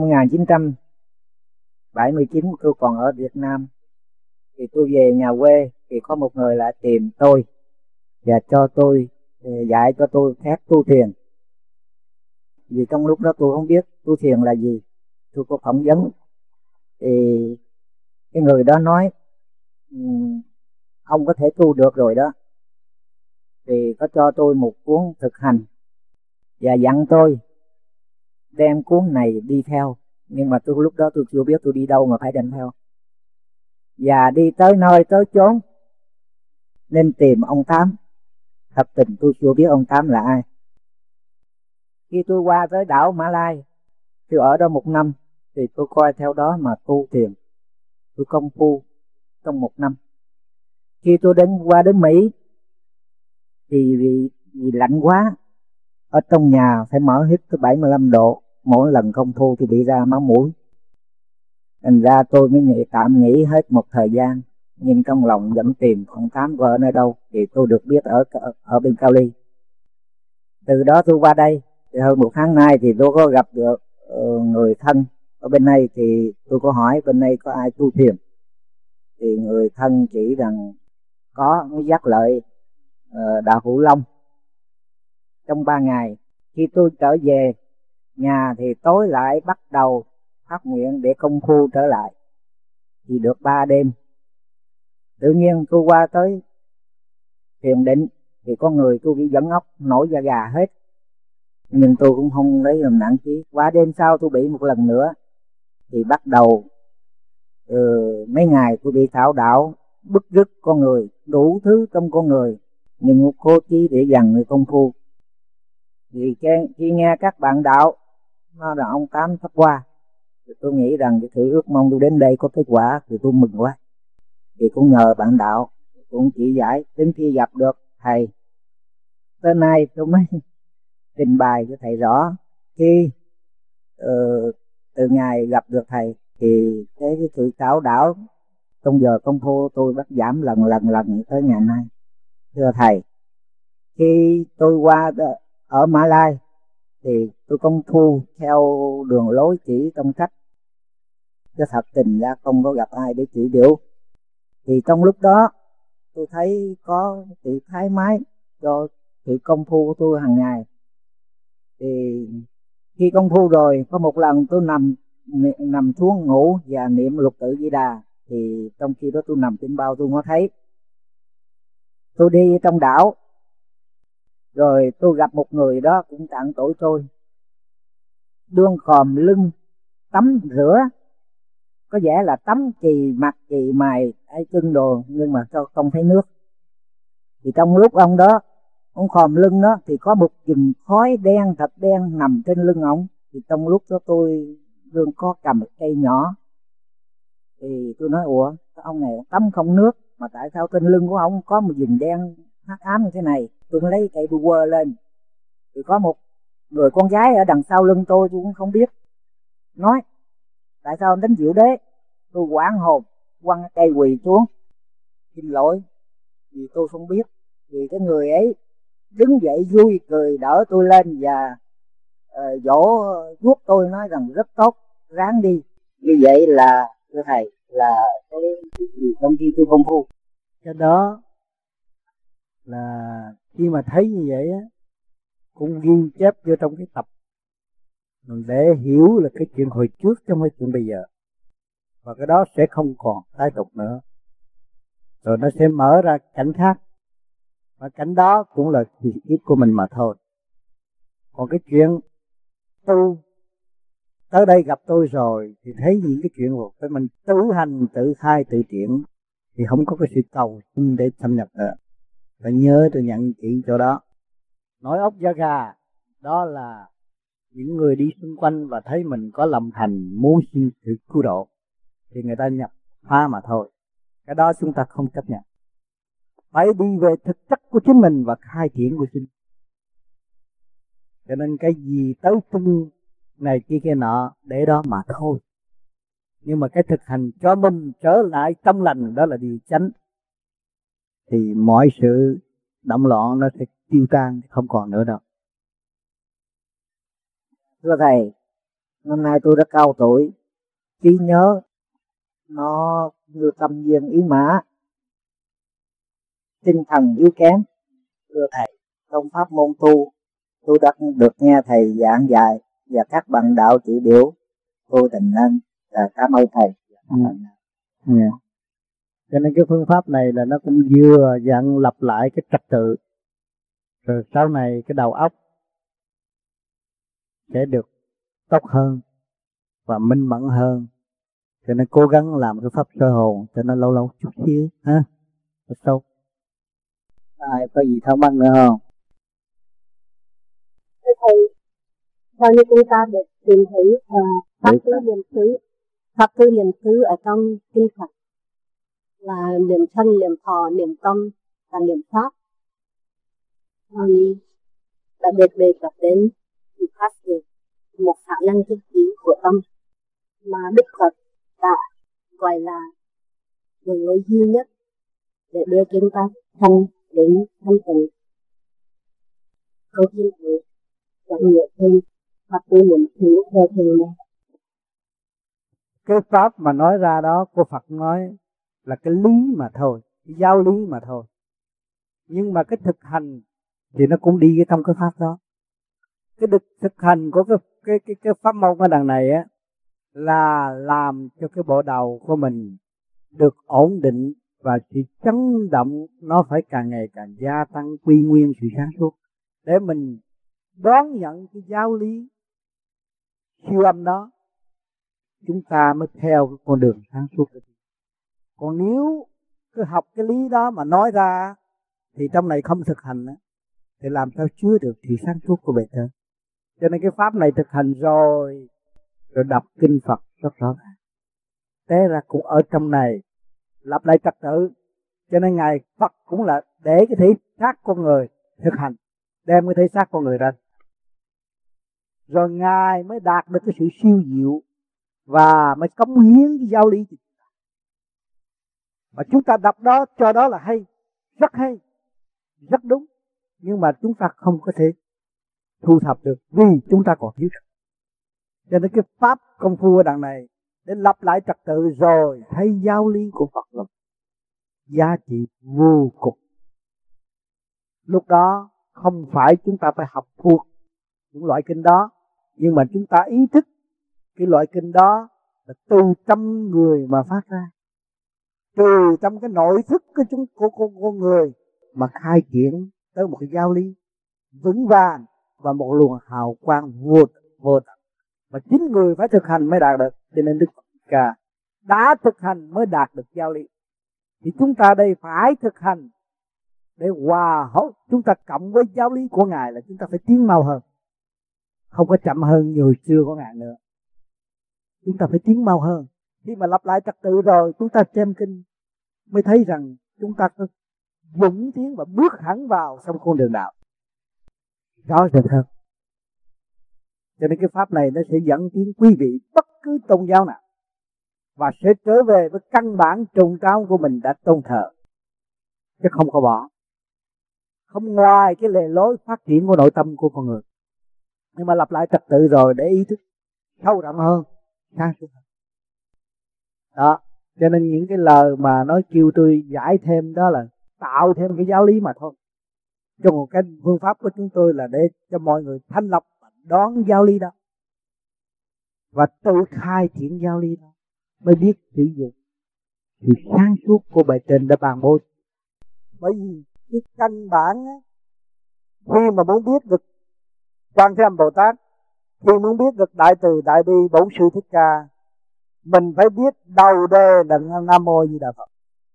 1979 tôi còn ở Việt Nam, thì tôi về nhà quê thì có một người lại tìm tôi và cho tôi dạy cho tôi phép tu thiền. Vì trong lúc đó tôi không biết tu thiền là gì, tôi có phỏng vấn thì cái người đó nói ông có thể tu được rồi đó, thì có cho tôi một cuốn thực hành và dặn tôi đem cuốn này đi theo, nhưng mà lúc đó tôi chưa biết tôi đi đâu mà phải đem theo. Và đi tới nơi tới chốn nên tìm ông Tám. Thật tình tôi chưa biết ông Tám là ai. Khi tôi qua tới đảo Mã Lai, tôi ở đó 1 năm, thì tôi coi theo đó mà tu thiền, tôi công phu trong 1 năm. Khi tôi qua đến Mỹ thì vì lạnh quá, ở trong nhà phải mở hít tới 75 độ, mỗi lần công phu thì bị ra máu mũi. Thành ra tôi mới tạm nghỉ hết một thời gian, nhưng trong lòng vẫn tìm ông Tám vợ nơi đâu, thì tôi được biết ở bên Cali. Từ đó tôi qua đây, thì hơn 1 tháng nay thì tôi có gặp được người thân ở bên đây, thì tôi có hỏi bên đây có ai tu thiền, thì người thân chỉ rằng có Giác Lợi, Đạo Hữu Long. Trong 3 ngày, khi tôi trở về nhà thì tối lại bắt đầu phát nguyện để công phu trở lại, thì được 3 đêm. Tự nhiên tôi qua tới thiền định thì có người tôi bị dẫn óc nổi da gà hết, nhưng tôi cũng không lấy làm nặng chí. Qua đêm sau tôi bị một lần nữa, thì bắt đầu mấy ngày tôi bị thảo đảo, bứt rứt con người, đủ thứ trong con người, nhưng cố chí để dằn người công phu. Thì khi nghe các bạn đạo nói rằng ông Tám sắp qua, thì tôi nghĩ rằng cái thử ước mong tôi đến đây có kết quả, thì tôi mừng quá. Thì cũng nhờ bạn đạo cũng chỉ giải, đến khi gặp được thầy, tới nay tôi mới trình bày cho thầy rõ. Khi từ ngày gặp được thầy thì cái sự thảo đảo trong giờ công phu tôi bắt giảm lần tới ngày nay. Thưa thầy, khi tôi qua ở Mã Lai thì tôi công phu theo đường lối chỉ trong sách, chứ thật tình ra không có gặp ai để chỉ biểu. Thì trong lúc đó tôi thấy có sự thái mái cho sự công phu của tôi hàng ngày. Thì khi công phu rồi, có một lần tôi nằm xuống ngủ và niệm Lục Tự Di Đà, thì trong khi đó tôi nằm trên bao tôi có thấy tôi đi trong đảo, rồi tôi gặp một người đó cũng cạn tuổi tôi, đương khòm lưng tắm rửa, có vẻ là tắm chì mặt chì mày hay chân đồ, nhưng mà sao không thấy nước. Thì trong lúc ông đó ông khòm lưng đó thì có một chùm khói đen thật đen nằm trên lưng ông. Thì trong lúc đó tôi đương có cầm một cây nhỏ, thì tôi nói ủa ông này tắm không nước mà tại sao trên lưng của ông có một vùng đen hắc ám như thế này. Tôi mới lấy cây bùa lên, thì có một người con gái ở đằng sau lưng tôi cũng không biết, nói tại sao ông đánh Diệu Đế. Tôi hoảng hồn quăng cây quỳ xuống, xin lỗi vì tôi không biết. Vì cái người ấy đứng dậy vui cười đỡ tôi lên và dỗ vuốt tôi, nói rằng rất tốt, ráng đi. Như vậy là thưa thầy là cái gì trong khi tôi công phu. Cái đó là khi mà thấy như vậy á, cũng ghi chép vô trong cái tập mình để hiểu là cái chuyện hồi trước trong cái chuyện bây giờ, và cái đó sẽ không còn tái tục nữa, rồi nó sẽ mở ra cảnh khác, và cảnh đó cũng là kỳ kiếp của mình mà thôi. Còn cái chuyện tu tới đây gặp tôi rồi thì thấy những cái chuyện của phải mình tự hành tự khai tự triển, thì không có cái sự cầu xin để xâm nhập nữa. Phải nhớ tôi nhận chỉ chỗ đó. Nói ốc da gà đó là những người đi xung quanh và thấy mình có lòng thành muốn xin sự cứu độ thì người ta nhập phá mà thôi. Cái đó chúng ta không chấp nhận. Phải đi về thực chất của chính mình và khai triển của chính. Cho nên cái gì tới chung này kia nọ để đó mà thôi. Nhưng mà cái thực hành cho mình trở lại trong lành, đó là điều chánh, thì mọi sự động loạn nó sẽ tiêu tan, không còn nữa đâu. Thưa thầy, năm nay tôi đã cao tuổi, trí nhớ nó như tâm viên ý mã, tinh thần yếu kém. Thưa thầy, trong pháp môn tu tôi đã được nghe thầy giảng dạy và các bạn đạo chỉ biểu, tôi tình ân và cảm ơn thầy. Cho nên cái phương pháp này là nó cũng vừa dặn lặp lại cái trật tự, rồi sau này cái đầu óc sẽ được tốt hơn và minh mẫn hơn. Cho nên cố gắng làm cái pháp soi hồn cho nó lâu lâu chút xíu ha. Tốt. Ai có gì thắc mắc nữa không? Thưa thầy, theo như chúng ta được tìm thấy pháp tư niệm xứ ở trong kinh Phật là niệm thân, niệm thọ, niệm tâm và niệm pháp, đã được đề cập đến phát hiện một khả năng cực kỳ của tâm mà Đức Phật đã gọi là đường lối duy nhất để đưa chúng ta đến thanh tịnh. Câu chuyện này dẫn nghĩa thêm pháp tư niệm xứ theo thầy này. Cái pháp mà nói ra đó của Phật nói là cái lý mà thôi, cái giáo lý mà thôi. Nhưng mà cái thực hành thì nó cũng đi trong cái pháp đó. Cái thực hành của cái pháp môn ở đằng này á là làm cho cái bộ đầu của mình được ổn định và sự chấn động nó phải càng ngày càng gia tăng quy nguyên sự sáng suốt để mình đón nhận cái giáo lý siêu âm đó, chúng ta mới theo cái con đường sáng suốt. Còn nếu cứ học cái lý đó mà nói ra thì trong này không thực hành thì làm sao chứa được sự sáng suốt của bề trên. Cho nên cái pháp này thực hành rồi đọc kinh Phật rất rõ ràng. Té ra cũng ở trong này lập lại trật tự. Cho nên Ngài Phật cũng là để cái thể xác con người thực hành, đem cái thể xác con người ra. Rồi Ngài mới đạt được cái sự siêu diệu và mới cống hiến cái giáo lý. Mà chúng ta đọc đó cho đó là hay, rất đúng. Nhưng mà chúng ta không có thể thu thập được vì chúng ta còn thiếu. Cho nên cái pháp công phu ở đằng này để lập lại trật tự rồi thấy giáo lý của Phật là giá trị vô cùng. Lúc đó không phải chúng ta phải học thuộc những loại kinh đó, nhưng mà chúng ta ý thức cái loại kinh đó là từ trong người mà phát ra, từ trong cái nội thức của con người mà khai triển tới một cái giáo lý vững vàng và một luồng hào quang vô tận. Và chính người phải thực hành mới đạt được. Cho nên Đức Phật đã thực hành mới đạt được giáo lý. Thì chúng ta đây phải thực hành để hòa hợp, chúng ta cộng với giáo lý của Ngài là chúng ta phải tiến mau hơn, không có chậm hơn như hồi xưa của Ngài nữa. Chúng ta phải tiến mau hơn. Khi mà lập lại trật tự rồi, chúng ta xem kinh mới thấy rằng chúng ta có vững tiến và bước hẳn vào trong con đường đạo rõ rệt hơn. Cho nên cái pháp này nó sẽ dẫn tiến quý vị bất cứ tôn giáo nào và sẽ trở về với căn bản trùng cao của mình đã tôn thờ, chứ không có bỏ, không ngoài cái lề lối phát triển của nội tâm của con người. Nhưng mà lập lại trật tự rồi để ý thức sâu rộng hơn, sáng suốt hơn. Đó, cho nên những cái lời mà nói kêu tôi giải thêm đó là tạo thêm cái giáo lý mà thôi. Cho một cái phương pháp của chúng tôi là để cho mọi người thanh lọc đón giáo lý đó và tự khai triển giáo lý đó mới biết sử dụng sự sáng suốt của bề trên đã ban bố. Bởi vì cái căn bản á, khi mà muốn biết được Quan Thế Âm Bồ Tát, khi muốn biết được Đại Từ Đại Bi Bổn Sư Thích Ca, mình phải biết đầu đề là Nam Mô Di Đà Phật.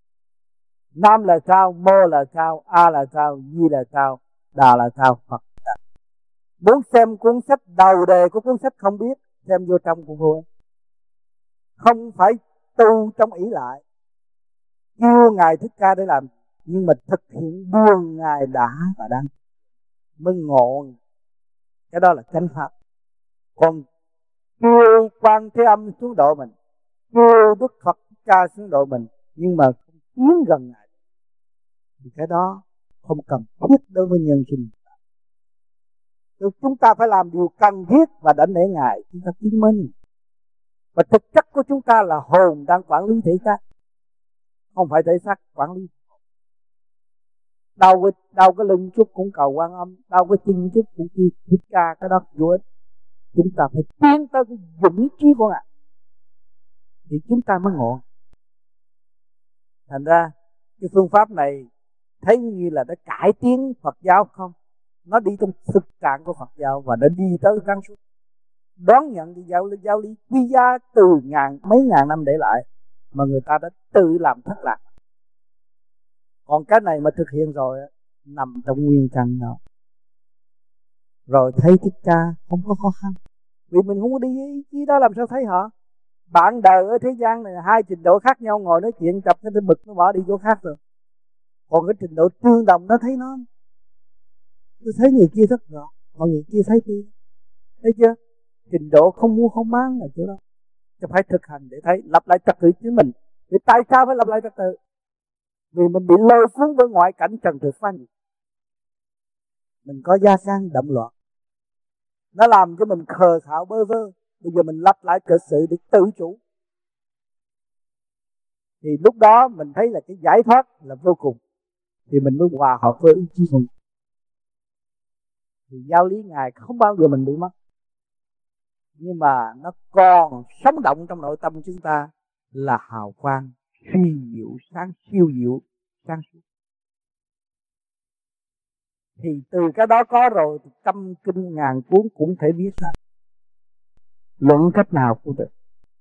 Nam là sao, Mô là sao, A là sao, Di là sao, Đà là sao, Phật là sao. Muốn xem cuốn sách đầu đề của cuốn sách không biết, xem vô trong cũng vui. Không phải tu trong ý lại, kêu Ngài Thích Ca để làm, nhưng mà thực hiện buông Ngài đã và đang mới ngộ. Cái đó là chánh pháp. Còn kêu Quan Thế Âm xuống độ mình, kêu Đức Phật Thích Ca xuống độ mình, nhưng mà không tiến gần Ngài, thì cái đó không cần thiết đối với nhân sinh. Chúng ta phải làm điều cần thiết và đảnh lễ Ngài, chúng ta chứng minh. Và thực chất của chúng ta là hồn đang quản lý thể xác, không phải thể xác quản lý. Đau cái lưng chút cũng cầu Quan Âm, đau cái chân chút cũng chi Thích Ca, cái đó vô ích. Chúng ta phải tiến tới cái vững chí của Ngài thì chúng ta mới ngộ. Thành ra cái phương pháp này thấy như là đã cải tiến Phật giáo không? Nó đi trong thực trạng của Phật giáo và nó đi tới sáng suốt. đón nhận thì giáo lý quý giá từ mấy ngàn năm để lại mà người ta đã tự làm thất lạc. Còn cái này mà thực hiện rồi nằm trong nguyên căn đó, rồi thấy Thích Ca không có khó khăn, vì mình không có đi ý chí đó làm sao thấy họ. Bạn đời ở thế gian này hai trình độ khác nhau, ngồi nói chuyện chập cái bực nó bỏ đi chỗ khác rồi. Còn cái trình độ tương đồng nó thấy nó, tôi thấy người kia rất rõ, còn người kia thấy kia, thấy chưa? Trình độ không mua không bán là chỗ đó. Chứ phải thực hành để thấy, lập lại trật tự chính mình. Vì tại sao phải lập lại trật tự? Vì mình bị lôi cuốn với ngoại cảnh trần thực phanh. Mình có gia can động loạn, nó làm cho mình khờ khạo bơ vơ. Bây giờ mình lập lại trật tự để tự chủ, thì lúc đó mình thấy là cái giải thoát là vô cùng, thì mình mới hòa hợp với ý chí mình. Thì giáo lý Ngài không bao giờ mình bị mất, nhưng mà nó còn sống động trong nội tâm chúng ta là hào quang siêu diệu sáng suốt. Thì từ cái đó có rồi thì trăm kinh ngàn cuốn cũng thể viết ra, luận cách nào cũng được.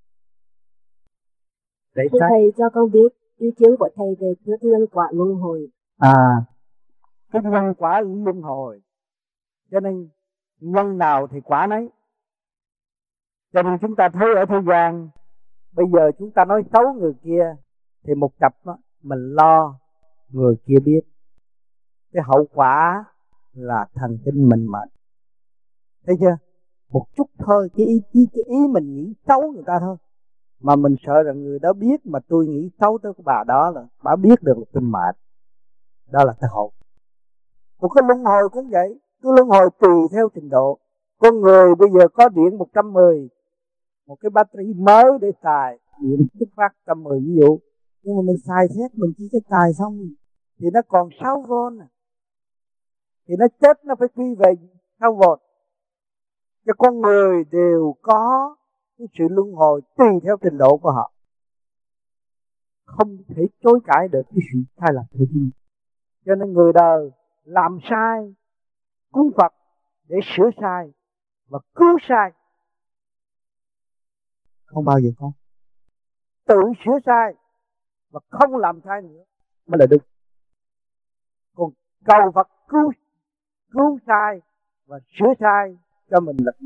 Để thưa thầy cho con biết ý kiến của thầy về thuyết nhân quả luân hồi. Cái nhân quả luân hồi, cho nên nhân nào thì quả nấy. Cho nên chúng ta thấy ở thế gian bây giờ chúng ta nói xấu người kia thì một cặp đó, mình lo người kia biết, cái hậu quả là thần kinh mình mệt. Thấy chưa? Một chút thôi, cái ý mình nghĩ xấu người ta thôi, mà mình sợ rằng người đó biết mà tôi nghĩ xấu tới cái bà đó, là bà biết được là tôi mệt. Đó là cái hậu. Một cái luân hồi cũng vậy, cái luân hồi tùy theo trình độ. Con người bây giờ có điện 110, một cái battery mới để xài, điện xuất phát 110 ví dụ, nhưng mà mình xài hết, mình chỉ cái xài xong thì nó còn 6V, thì nó chết nó phải quy về 6V. Cho con người đều có cái sự luân hồi tùy theo trình độ của họ, không thể chối cãi được cái sự sai lầm của mình. Cho nên người đời làm sai cúng Phật để sửa sai và cứu sai, không bao giờ có. Tự sửa sai và không làm sai nữa mới là đúng. Còn cầu Phật cứu sai và sửa sai cho mình là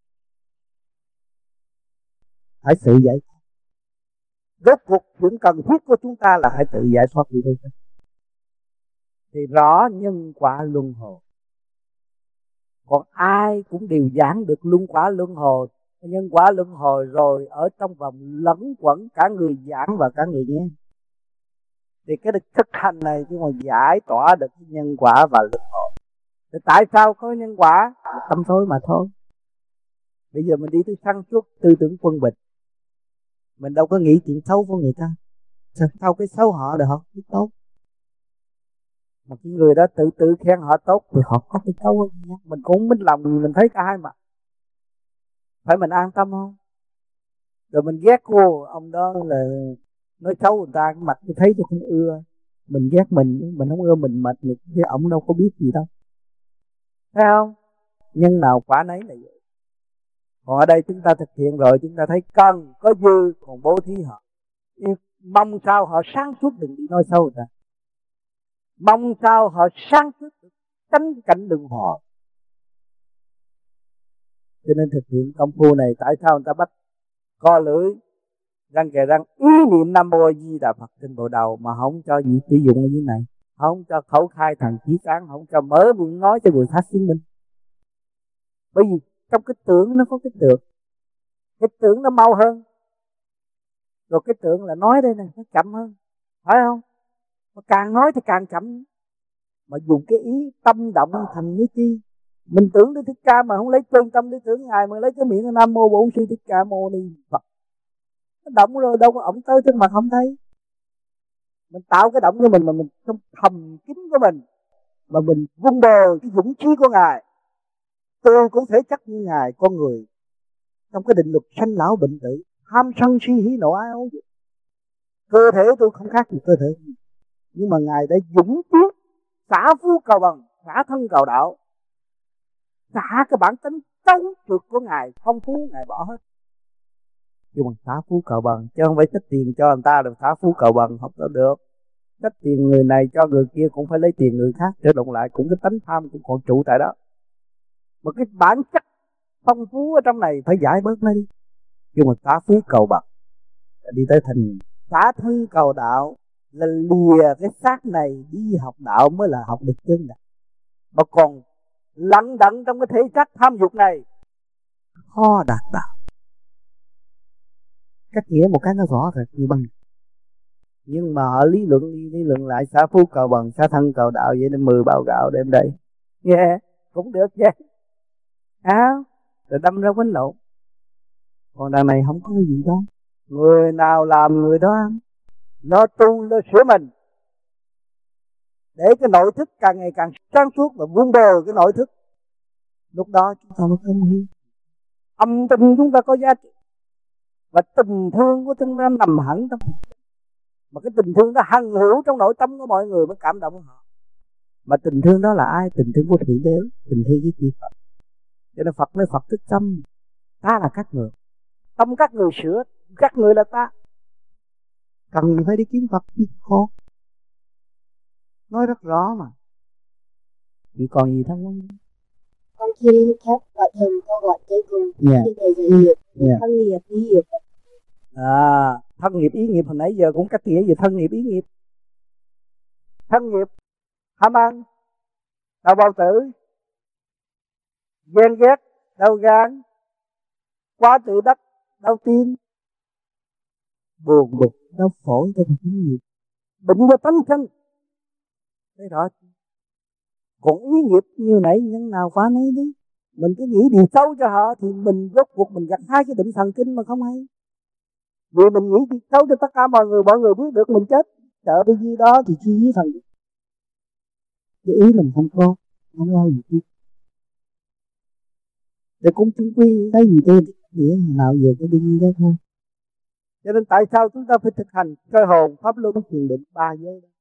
phải tự giải thoát. Rốt cuộc chuyện cần thiết của chúng ta là phải tự giải thoát đi thôi. Thì rõ nhân quả luân hồi. Còn ai cũng đều giảng được luân quả luân hồi, nhân quả luân hồi rồi ở trong vòng lẫn quẩn cả người giảng và cả người nghe. Thì cái thực hành này chứ mà giải tỏa được nhân quả và luân hồi. Thì tại sao có nhân quả? Tâm thôi mà thôi. Bây giờ mình đi tới săn suốt tư tưởng quân bình, mình đâu có nghĩ chuyện xấu với người ta. Sau cái xấu họ được họ biết tốt. Mà cái người đó tự khen họ tốt thì họ có cái xấu hơn. Mình cũng minh lòng mình thấy cả hai mặt. Phải mình an tâm không? Rồi mình ghét cô ông đó là nói xấu người ta, cái mặt tôi thấy tôi không ưa. Mình ghét mình không ưa mình mệt được, chứ ông đâu có biết gì đâu. Thấy không? Nhân nào quả nấy là vậy. Còn ở đây chúng ta thực hiện rồi, chúng ta thấy cần có dư còn bố thí họ. Mong sao họ sáng suốt đừng đi nói xấu người ta. Mong sao họ sáng suốt tránh cảnh luân hồi. Cho nên thực hiện công phu này, tại sao người ta bắt co lưỡi răng kề răng ý niệm Nam Mô Di Đà Phật trên bộ đầu mà không cho gì sử dụng ở dưới này, không cho khẩu khai thần chí sáng, không cho mở miệng nói cho người khác chứng minh. Bởi vì trong cái tưởng nó có cái tưởng nó mau hơn, rồi cái tưởng là nói đây này nó chậm hơn, phải không? Mà càng nói thì càng chậm, mà dùng cái ý tâm động thành như chi. Mình tưởng đến Thích Ca mà không lấy chân tâm để tưởng Ngài, mà lấy cái miệng Nam Mô Bổn Sư Thích Ca Mâu Ni Phật. Nó động rồi đâu có ổng tới trước mặt không thấy. Mình tạo cái động cho mình mà mình trong thầm kín của mình, mà mình vun bồi cái dũng khí của Ngài. Tôi cũng thể chắc như Ngài, con người trong cái định luật sanh lão bệnh tử, ham sân si hỉ nộ ái ố. Cơ thể tôi không khác gì cơ thể, nhưng mà Ngài đã dũng tiến xả phú cầu bằng, xả thân cầu đạo, cả cái bản tính trống trượt của Ngài phong phú, Ngài bỏ hết. Nhưng mà xả phú cầu bằng, chứ không phải tích tiền cho người ta rồi xả phú cầu bằng, không có được. Tích tiền người này cho người kia cũng phải lấy tiền người khác, trở động lại cũng cái tánh tham cũng còn trụ tại đó. Mà cái bản chất phong phú ở trong này phải giải bớt nó đi. Nhưng mà xả phú cầu bằng đi tới thành xả thư cầu đạo, là lìa cái xác này đi học đạo mới là học được chân đạo. Mà còn lặng đặng trong cái thể xác tham dục này khó đạt đạo. Cách nghĩa một cái nó rõ rồi như bằng. Nhưng mà họ lý luận lại xả phú cầu bằng, xả thân cầu đạo, vậy nên 10 bao gạo đem đây. Yeah, cũng được chứ. Rồi đâm ra quánh lộn. Còn đằng này không có gì đó. Người nào làm người đó ăn. Nó tu, nó sửa mình. Để cái nội thức càng ngày càng sáng suốt và vun bồi cái nội thức. Lúc đó chúng ta mới không hiểu. Âm tình chúng ta có giá trị. Và tình thương của chúng ta nằm hẳn trong. Mà cái tình thương đó hằng hữu trong nội tâm của mọi người mới cảm động họ. Mà tình thương đó là ai? Tình thương của Thượng Đế, tình thương với chư Phật. Cho nên Phật nói Phật thức tâm, ta là các người. Tâm các người sửa, các người là ta. Cần gì phải đi kiếm Phật chứ khó. Nói rất rõ mà. Vì còn gì thắc mắc? Con khi các gọi thần con gọi tới cùng. Như thầy dạy nghiệp, thân nghiệp, ý nghiệp. Thân nghiệp, ý nghiệp hồi nãy giờ cũng cách nghĩa về thân nghiệp, ý nghiệp. Thân nghiệp, ham ăn, đau bao tử, ghen ghét, đau gan, quá tự đắc, đau tim, buồn bực, đau phổi, đau nghiệp, bệnh do tánh thân. Thế đó. Còn ý nghiệp như nãy nhân nào quá nấy đi. Mình cứ nghĩ điều xấu cho họ thì mình rốt cuộc mình gặt hai cái bệnh thần kinh mà không hay. Vì mình nghĩ điều xấu cho tất cả mọi người biết được mình chết. Sợ cái gì đó thì chi với thần. Cái ý mình không có lo gì chứ. Để cũng chung quy cái gì đây để nào giờ cái đi đó thôi. Cho nên tại sao chúng ta phải thực hành soi hồn pháp luân thiền định 3 giây đó.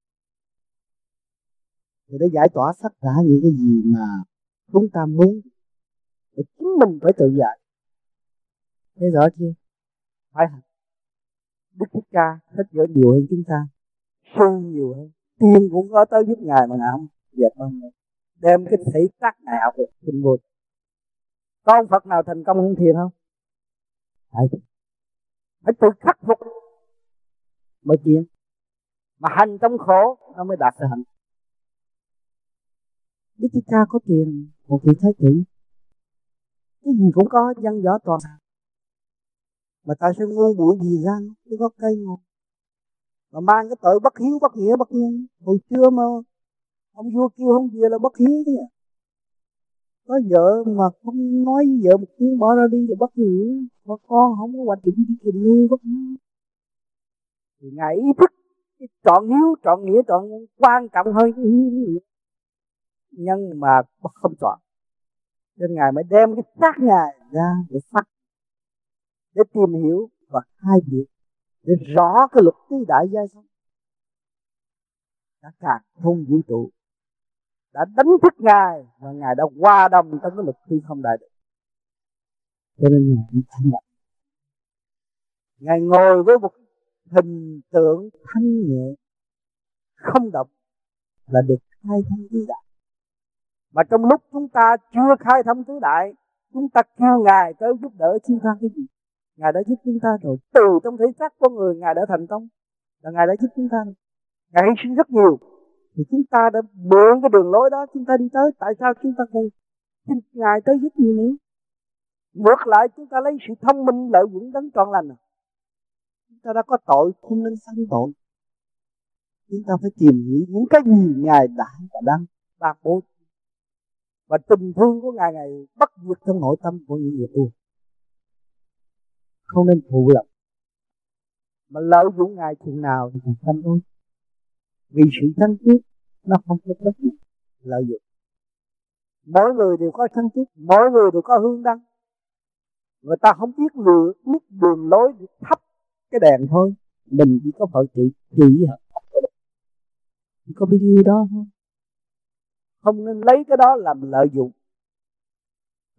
Để giải tỏa tất cả những cái gì mà chúng ta muốn, để chính mình phải tự giải. Thế rõ chưa? Phải hành. Đức Thích Ca thích vợ nhiều hơn chúng ta, sư nhiều hơn, tiền cũng có tới giúp Ngài mà Ngài không dẹp không. Đem cái thể xác Ngài học được kinh vô. Có ông Phật nào thành công hơn thiền không? Phải tự khắc phục mới tiến. Mà hành trong khổ nó mới đạt được hạnh. Đức Thích Ca có tiền, một vị thái tử, cái gì cũng có, văn võ toàn. Mà tại sao ngu bụi gì ra cái gốc cây ngồi mà mang cái tội bất hiếu, bất nghĩa, bất nhân. Hồi xưa mà ông vua kêu không về là bất hiếu thế. Có vợ mà không nói với vợ một tiếng bỏ ra đi thì bất hiếu. Mà con không có hoạch định gì thì lưu bất hiếu. Thì Ngài ý thức cái trọn hiếu, trọn nghĩa, trọn quan trọng hơn cái hiếu. Nhưng mà không chọn. Nên Ngài mới đem cái xác Ngài ra để phát, để tìm hiểu và khai biệt, để rõ cái luật tứ đại giai sống. Đã càn khôn vũ trụ, đã đánh thức Ngài và Ngài đã hòa đồng trong cái luật hư không đại định. Cho nên Ngài mới thanh nhập. Ngài ngồi với một hình tượng thanh nhẹ, không động, là để khai thông tứ đại. Mà trong lúc chúng ta chưa khai thông tứ đại, chúng ta kêu Ngài tới giúp đỡ chúng ta cái gì? Ngài đã giúp chúng ta rồi. Từ trong thể xác con người Ngài đã thành công, là Ngài đã giúp chúng ta. Ngài hy sinh rất nhiều, thì chúng ta đã mượn cái đường lối đó chúng ta đi tới. Tại sao chúng ta không xin Ngài tới giúp nhiều nữa? Ngược lại chúng ta lấy sự thông minh lợi dụng đấng trọn lành. Chúng ta đã có tội, không nên sanh tội. Chúng ta phải tìm hiểu những cái gì Ngài đã và đang ban bố. Và tình thương của Ngài ngày bất diệt trong nội tâm của những người tu. Không nên phụ lòng. Mà lợi dụng Ngài chừng nào thì còn tâm thôi. Vì sự thân thiết nó không có bất diệt lợi dụng. Mỗi người đều có thân thiết, mỗi người đều có hương đăng. Người ta không biết đường lối để thắp cái đèn thôi. Mình chỉ có phận chỉ hả? Chỉ có biết điều đó thôi. Không nên lấy cái đó làm lợi dụng.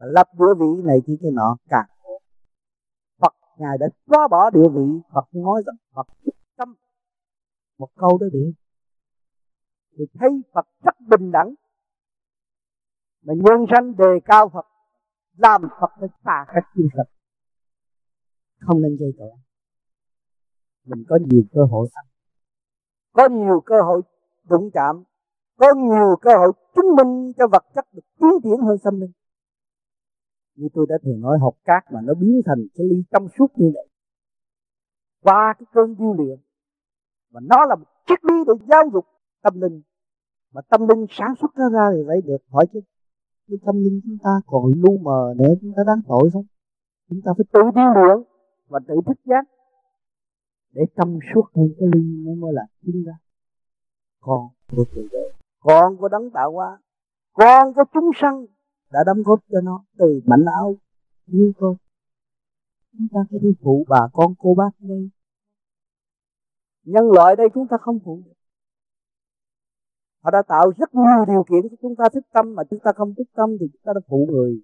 lập địa vị này kia cái nọ càng khổ. Phật ngài đã xóa bỏ địa vị. Phật nói rằng Phật tâm một câu đó đi, thì thấy Phật rất bình đẳng, mà nhân sanh đề cao Phật, làm Phật phải xa cách chư Phật, không nên gây tội. Mình có nhiều cơ hội sanh, có nhiều cơ hội đụng chạm, có nhiều cơ hội chứng minh cho vật chất được tiến triển hơn tâm linh. Như tôi đã thường nói, hột cát mà nó biến thành cái ly trong suốt như vậy qua cái cơn điêu luyện, và nó là một chiếc ly để giáo dục tâm linh, mà tâm linh sản xuất nó ra thì vậy được. Hỏi chứ cái tâm linh chúng ta còn lu mờ để chúng ta đáng tội không? Chúng ta phải tự điêu luyện và tự thức giác để trong suốt hơn cái ly nó mới là chính ra. Con của Thượng Đế, con của Đấng tạo hóa, con của chúng sanh đã đóng góp cho nó từ mảnh áo như con. Chúng ta phải đi phụ bà con cô bác đây. Nhân loại đây chúng ta không phụ được. Họ đã tạo rất nhiều điều kiện cho chúng ta thức tâm, mà chúng ta không thức tâm thì chúng ta đã phụ người.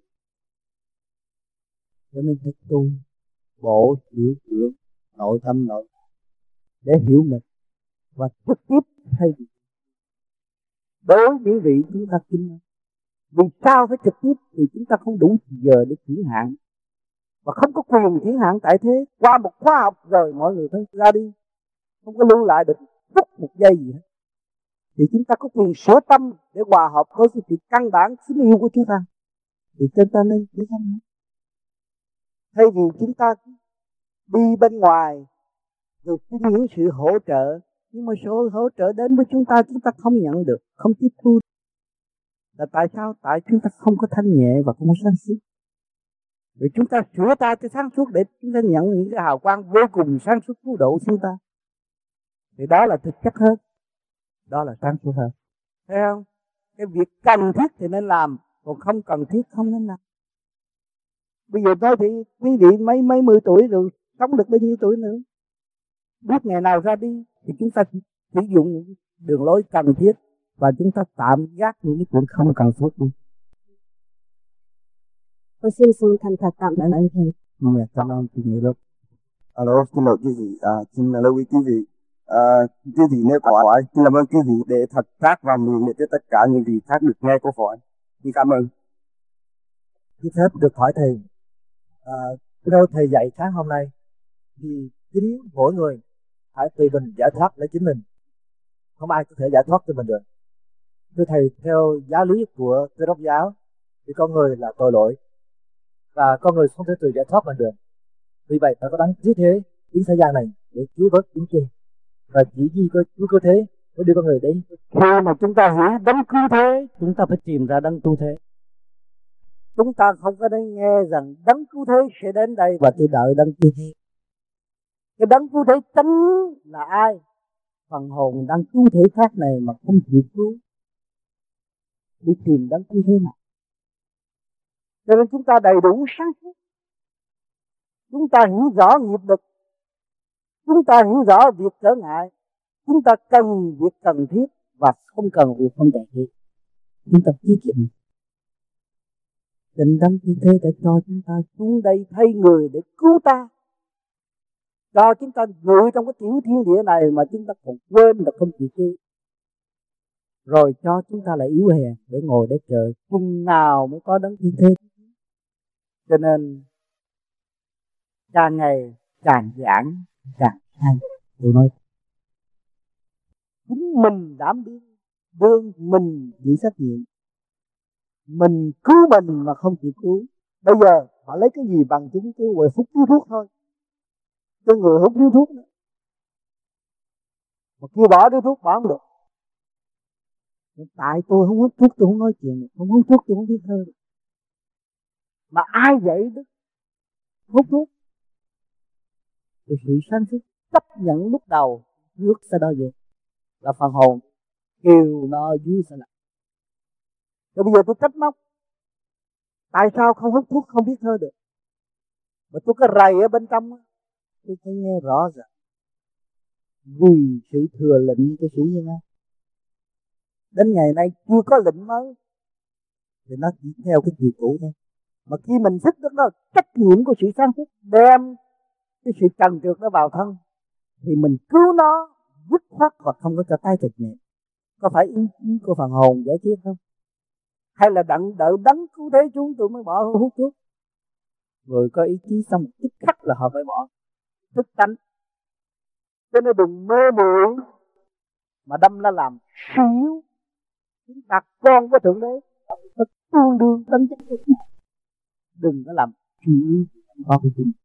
Cho nên thức tu, bổ chữa chữa nội tâm nội để hiểu mình và trực tiếp thay vì đối với vị chúng ta kinh. Vì sao phải trực tiếp? Vì chúng ta không đủ giờ để chuyển hạn, và không có quyền chuyển hạn tại thế. Qua một khóa học rồi mọi người phải ra đi, không có lưu lại được phút một giây gì hết. Thì chúng ta có quyền sửa tâm để hòa hợp với sự căn bản tình yêu của chúng ta. Thì chúng ta nên chuyển tâm. Thay vì chúng ta đi bên ngoài rồi xin những sự hỗ trợ, nhưng mà sự hỗ trợ đến với chúng ta không nhận được, không tiếp thu. Là tại sao? Tại chúng ta không có thanh nhẹ và không có sáng suốt. Vì chúng ta sửa ta cho sáng suốt để chúng ta nhận những cái hào quang vô cùng sáng suốt cứu độ chúng ta. Thì đó là thực chất hơn, đó là sáng suốt hơn. Thấy không? Cái việc cần thiết thì nên làm, còn không cần thiết không nên làm. Bây giờ tôi thì quý vị mấy mươi tuổi rồi, sống được bao nhiêu tuổi nữa? Biết ngày nào ra đi thì chúng ta sử dụng những đường lối cần thiết, và chúng ta tạm gác những cái chuyện không cần thiết đi. Con xin thành thật cảm ơn anh thầy. Cảm ơn chị nhiều lắm. Alo, xin lỗi quý vị, xin lưu ý quý vị. Quý vị nếu có hỏi, xin làm ơn quý vị để thật sát vào miệng để cho tất cả những vị khác được nghe câu hỏi. Xin cảm ơn. Xin phép được hỏi thầy, theo thầy dạy sáng hôm nay thì chính mỗi người phải tự mình giải thoát lấy chính mình, không ai có thể giải thoát cho mình được. Thưa thầy, theo giáo lý của Cơ Đốc giáo thì con người là tội lỗi và con người không thể tự giải thoát mình được. Vì vậy ta có đấng cứu thế đến thế gian này để cứu vớt chúng ta, và chỉ vì có cứu cứu thế mới đưa con người đến. Khi mà chúng ta hiểu đấng cứu thế, chúng ta phải tìm ra đấng cứu thế. Chúng ta không có đến nghe rằng đấng cứu thế sẽ đến đây và tôi đợi đấng cứu thế. Cái đấng cứu thế chính là ai? Phần hồn đang cứu thể khác này mà không chịu cứu, đi tìm đấng cứu thế nào. Cho nên chúng ta đầy đủ sáng suốt, chúng ta hiểu rõ nghiệp lực, chúng ta hiểu rõ việc trở ngại, chúng ta cần việc cần thiết và không cần việc không cần thiết. Chúng ta tiết kiệm. Tình đấng cứu thế đã cho chúng ta xuống đây thay người để cứu ta, cho chúng ta ngự trong cái tiểu thiên địa này mà chúng ta còn quên là không chịu cứu, rồi cho chúng ta lại yếu hèn để ngồi để chờ chừng nào mới có đấng cứu thế. Cho nên càng ngày càng giảng càng hay. Tôi nói chính mình đảm đương mình chịu trách nhiệm, mình cứu mình mà không chịu cứu. Bây giờ họ lấy cái gì bằng chứng cứu? Về phút cứu thuốc thôi, cho người hút điếu thuốc nữa. Mà kêu bỏ điếu thuốc bỏ không được. Tại tôi không hút thuốc tôi không nói chuyện được, không hút thuốc tôi không biết thơ được. Mà ai vậy đó hút thuốc? Thì sự sáng suốt chấp nhận lúc đầu nước sẽ đâu vậy? Là phần hồn kêu nó dưới sẽ lại. Rồi bây giờ tôi trách móc, tại sao không hút thuốc không biết thơ được? Mà tôi có rầy ở bên trong, tôi thấy nghe rõ ràng. Vì sự thừa lệnh của chủ nhân ái, đến ngày nay chưa có lệnh mới thì nó chỉ theo cái chuyện cũ thôi. Mà khi mình thức đó là trách nhiệm của sự sáng suốt, đem cái sự trần trượt nó vào thân thì mình cứu nó dứt khoát và không có cho tái thực niệm. Có phải ý chí của phần hồn giải quyết không? Hay là đợi đấng cứu thế chúng tôi mới bỏ hút thuốc? Người có ý chí xong tức khắc là họ phải bỏ, thức tánh. Cho nên đừng mê muội mà đâm ra làm suy yếu. Chúng ta con của Thượng Đế phải tương đương tánh chất của chúng ta. Đừng có làm suy yếu con của chúng.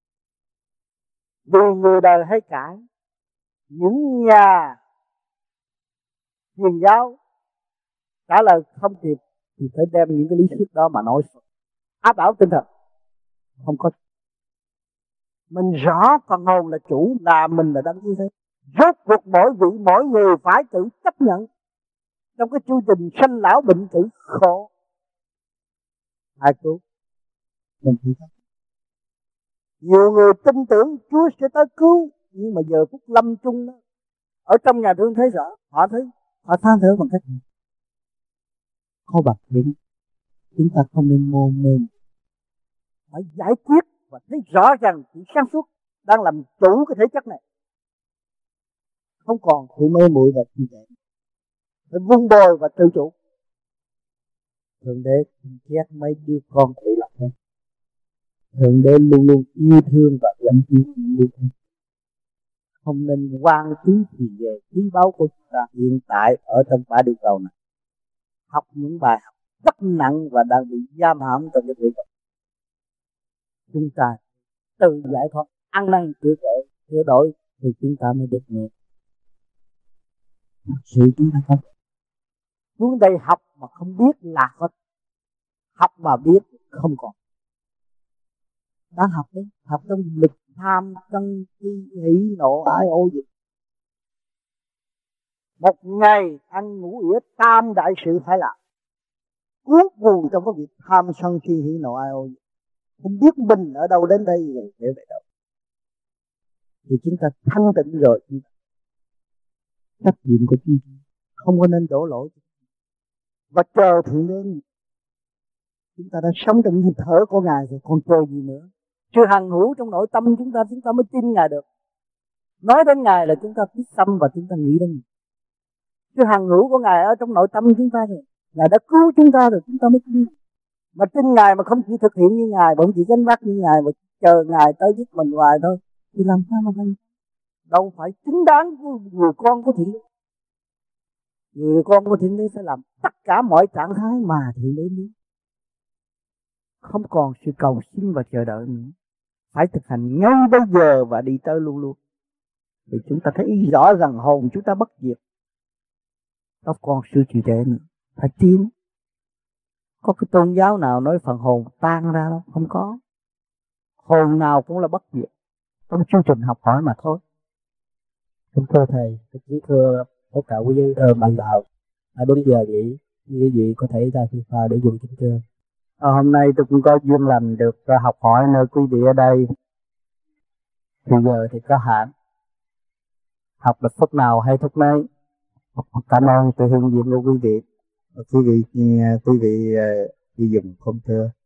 Vì người đời hay cãi, những nhà truyền giáo trả lời không kịp thì phải đem những cái lý thuyết đó mà nói áp đảo tinh thần. Không có. Mình rõ phần hồn là chủ, là mình là đấng như thế. Rốt cuộc mỗi người phải tự chấp nhận trong cái chu trình sanh lão bệnh tử khổ. Ai cứu? Mình chỉ thấy. Nhiều người tin tưởng Chúa sẽ tới cứu, nhưng mà giờ phút lâm chung đó, ở trong nhà thương thấy rõ, họ than thở bằng cách này. Khó bạc đến, chúng ta không nên mô mê, phải giải quyết và thấy rõ ràng chỉ sáng suốt đang làm chủ cái thể chất này, không còn sự mê muội và trì trệ, phải vun bồi và tự chủ. Thượng Đế ghét mấy đứa con tự lập hơn. Thượng Đế luôn luôn yêu thương và lãnh yêu thương. Không nên quan chú gì về khí báu của chúng ta hiện tại ở trong bãi đường cầu này. Học những bài học rất nặng và đang bị giam hãm trong cái việc. Chúng ta tự giải thoát, ăn năn sửa đổi thì chúng ta mới được nhẹ. Sự chúng ta không. Xuống đây học mà không biết là có, học mà biết không còn. Đã học đấy, học trong lực tham sân si hỉ nộ ái ô gì. Một ngày ăn ngủ ỉa tam đại sự phải làm, cuốn cuồng trong cái việc tham sân si hỉ nộ ái ô gì. Không biết mình ở đâu đến đây rồi để về đâu. Thì chúng ta thanh tịnh rồi, chúng ta trách nhiệm của chi không có nên đổ lỗi và chờ Thượng Đế. Chúng ta đã sống trong nhịp thở của Ngài rồi, còn chờ gì nữa? Sự hằng hữu trong nội tâm chúng ta mới tin Ngài được. Nói đến Ngài là chúng ta biết tâm và chúng ta nghĩ đến Ngài. Sự hằng hữu của Ngài ở trong nội tâm chúng ta rồi, Ngài đã cứu chúng ta rồi, chúng ta mới tin. Mà tin Ngài mà không chỉ thực hiện như Ngài, vẫn chỉ gánh vác như Ngài mà chờ Ngài tới giúp mình hoài thôi, thì làm sao mà thành? Đâu phải chính đáng của người con của Thượng Đế. Người con của Thượng Đế phải làm tất cả mọi trạng thái mà Thượng Đế muốn. Không còn sự cầu xin và chờ đợi nữa. Phải thực hành ngay bây giờ và đi tới luôn luôn. Vì chúng ta thấy rõ rằng hồn chúng ta bất diệt. Đâu còn sự trì trệ nữa. Phải tin. Có cái tôn giáo nào nói phần hồn tan ra đâu? Không có. Hồn nào cũng là bất diệt. Trong chương trình học hỏi mà thôi. Kính thưa Thầy, kính thưa tất cả quý bạn đạo. Đúng giờ vậy, quý vị có thể ra phi pha để dùng kính thưa. Hôm nay tôi cũng có duyên lành được học hỏi nơi quý vị ở đây. Thì giờ thì có hạn. Học được phút nào hay phút mấy. Cảm ơn sự hiện diện của quý vị. Quý vị đi dùng không thưa.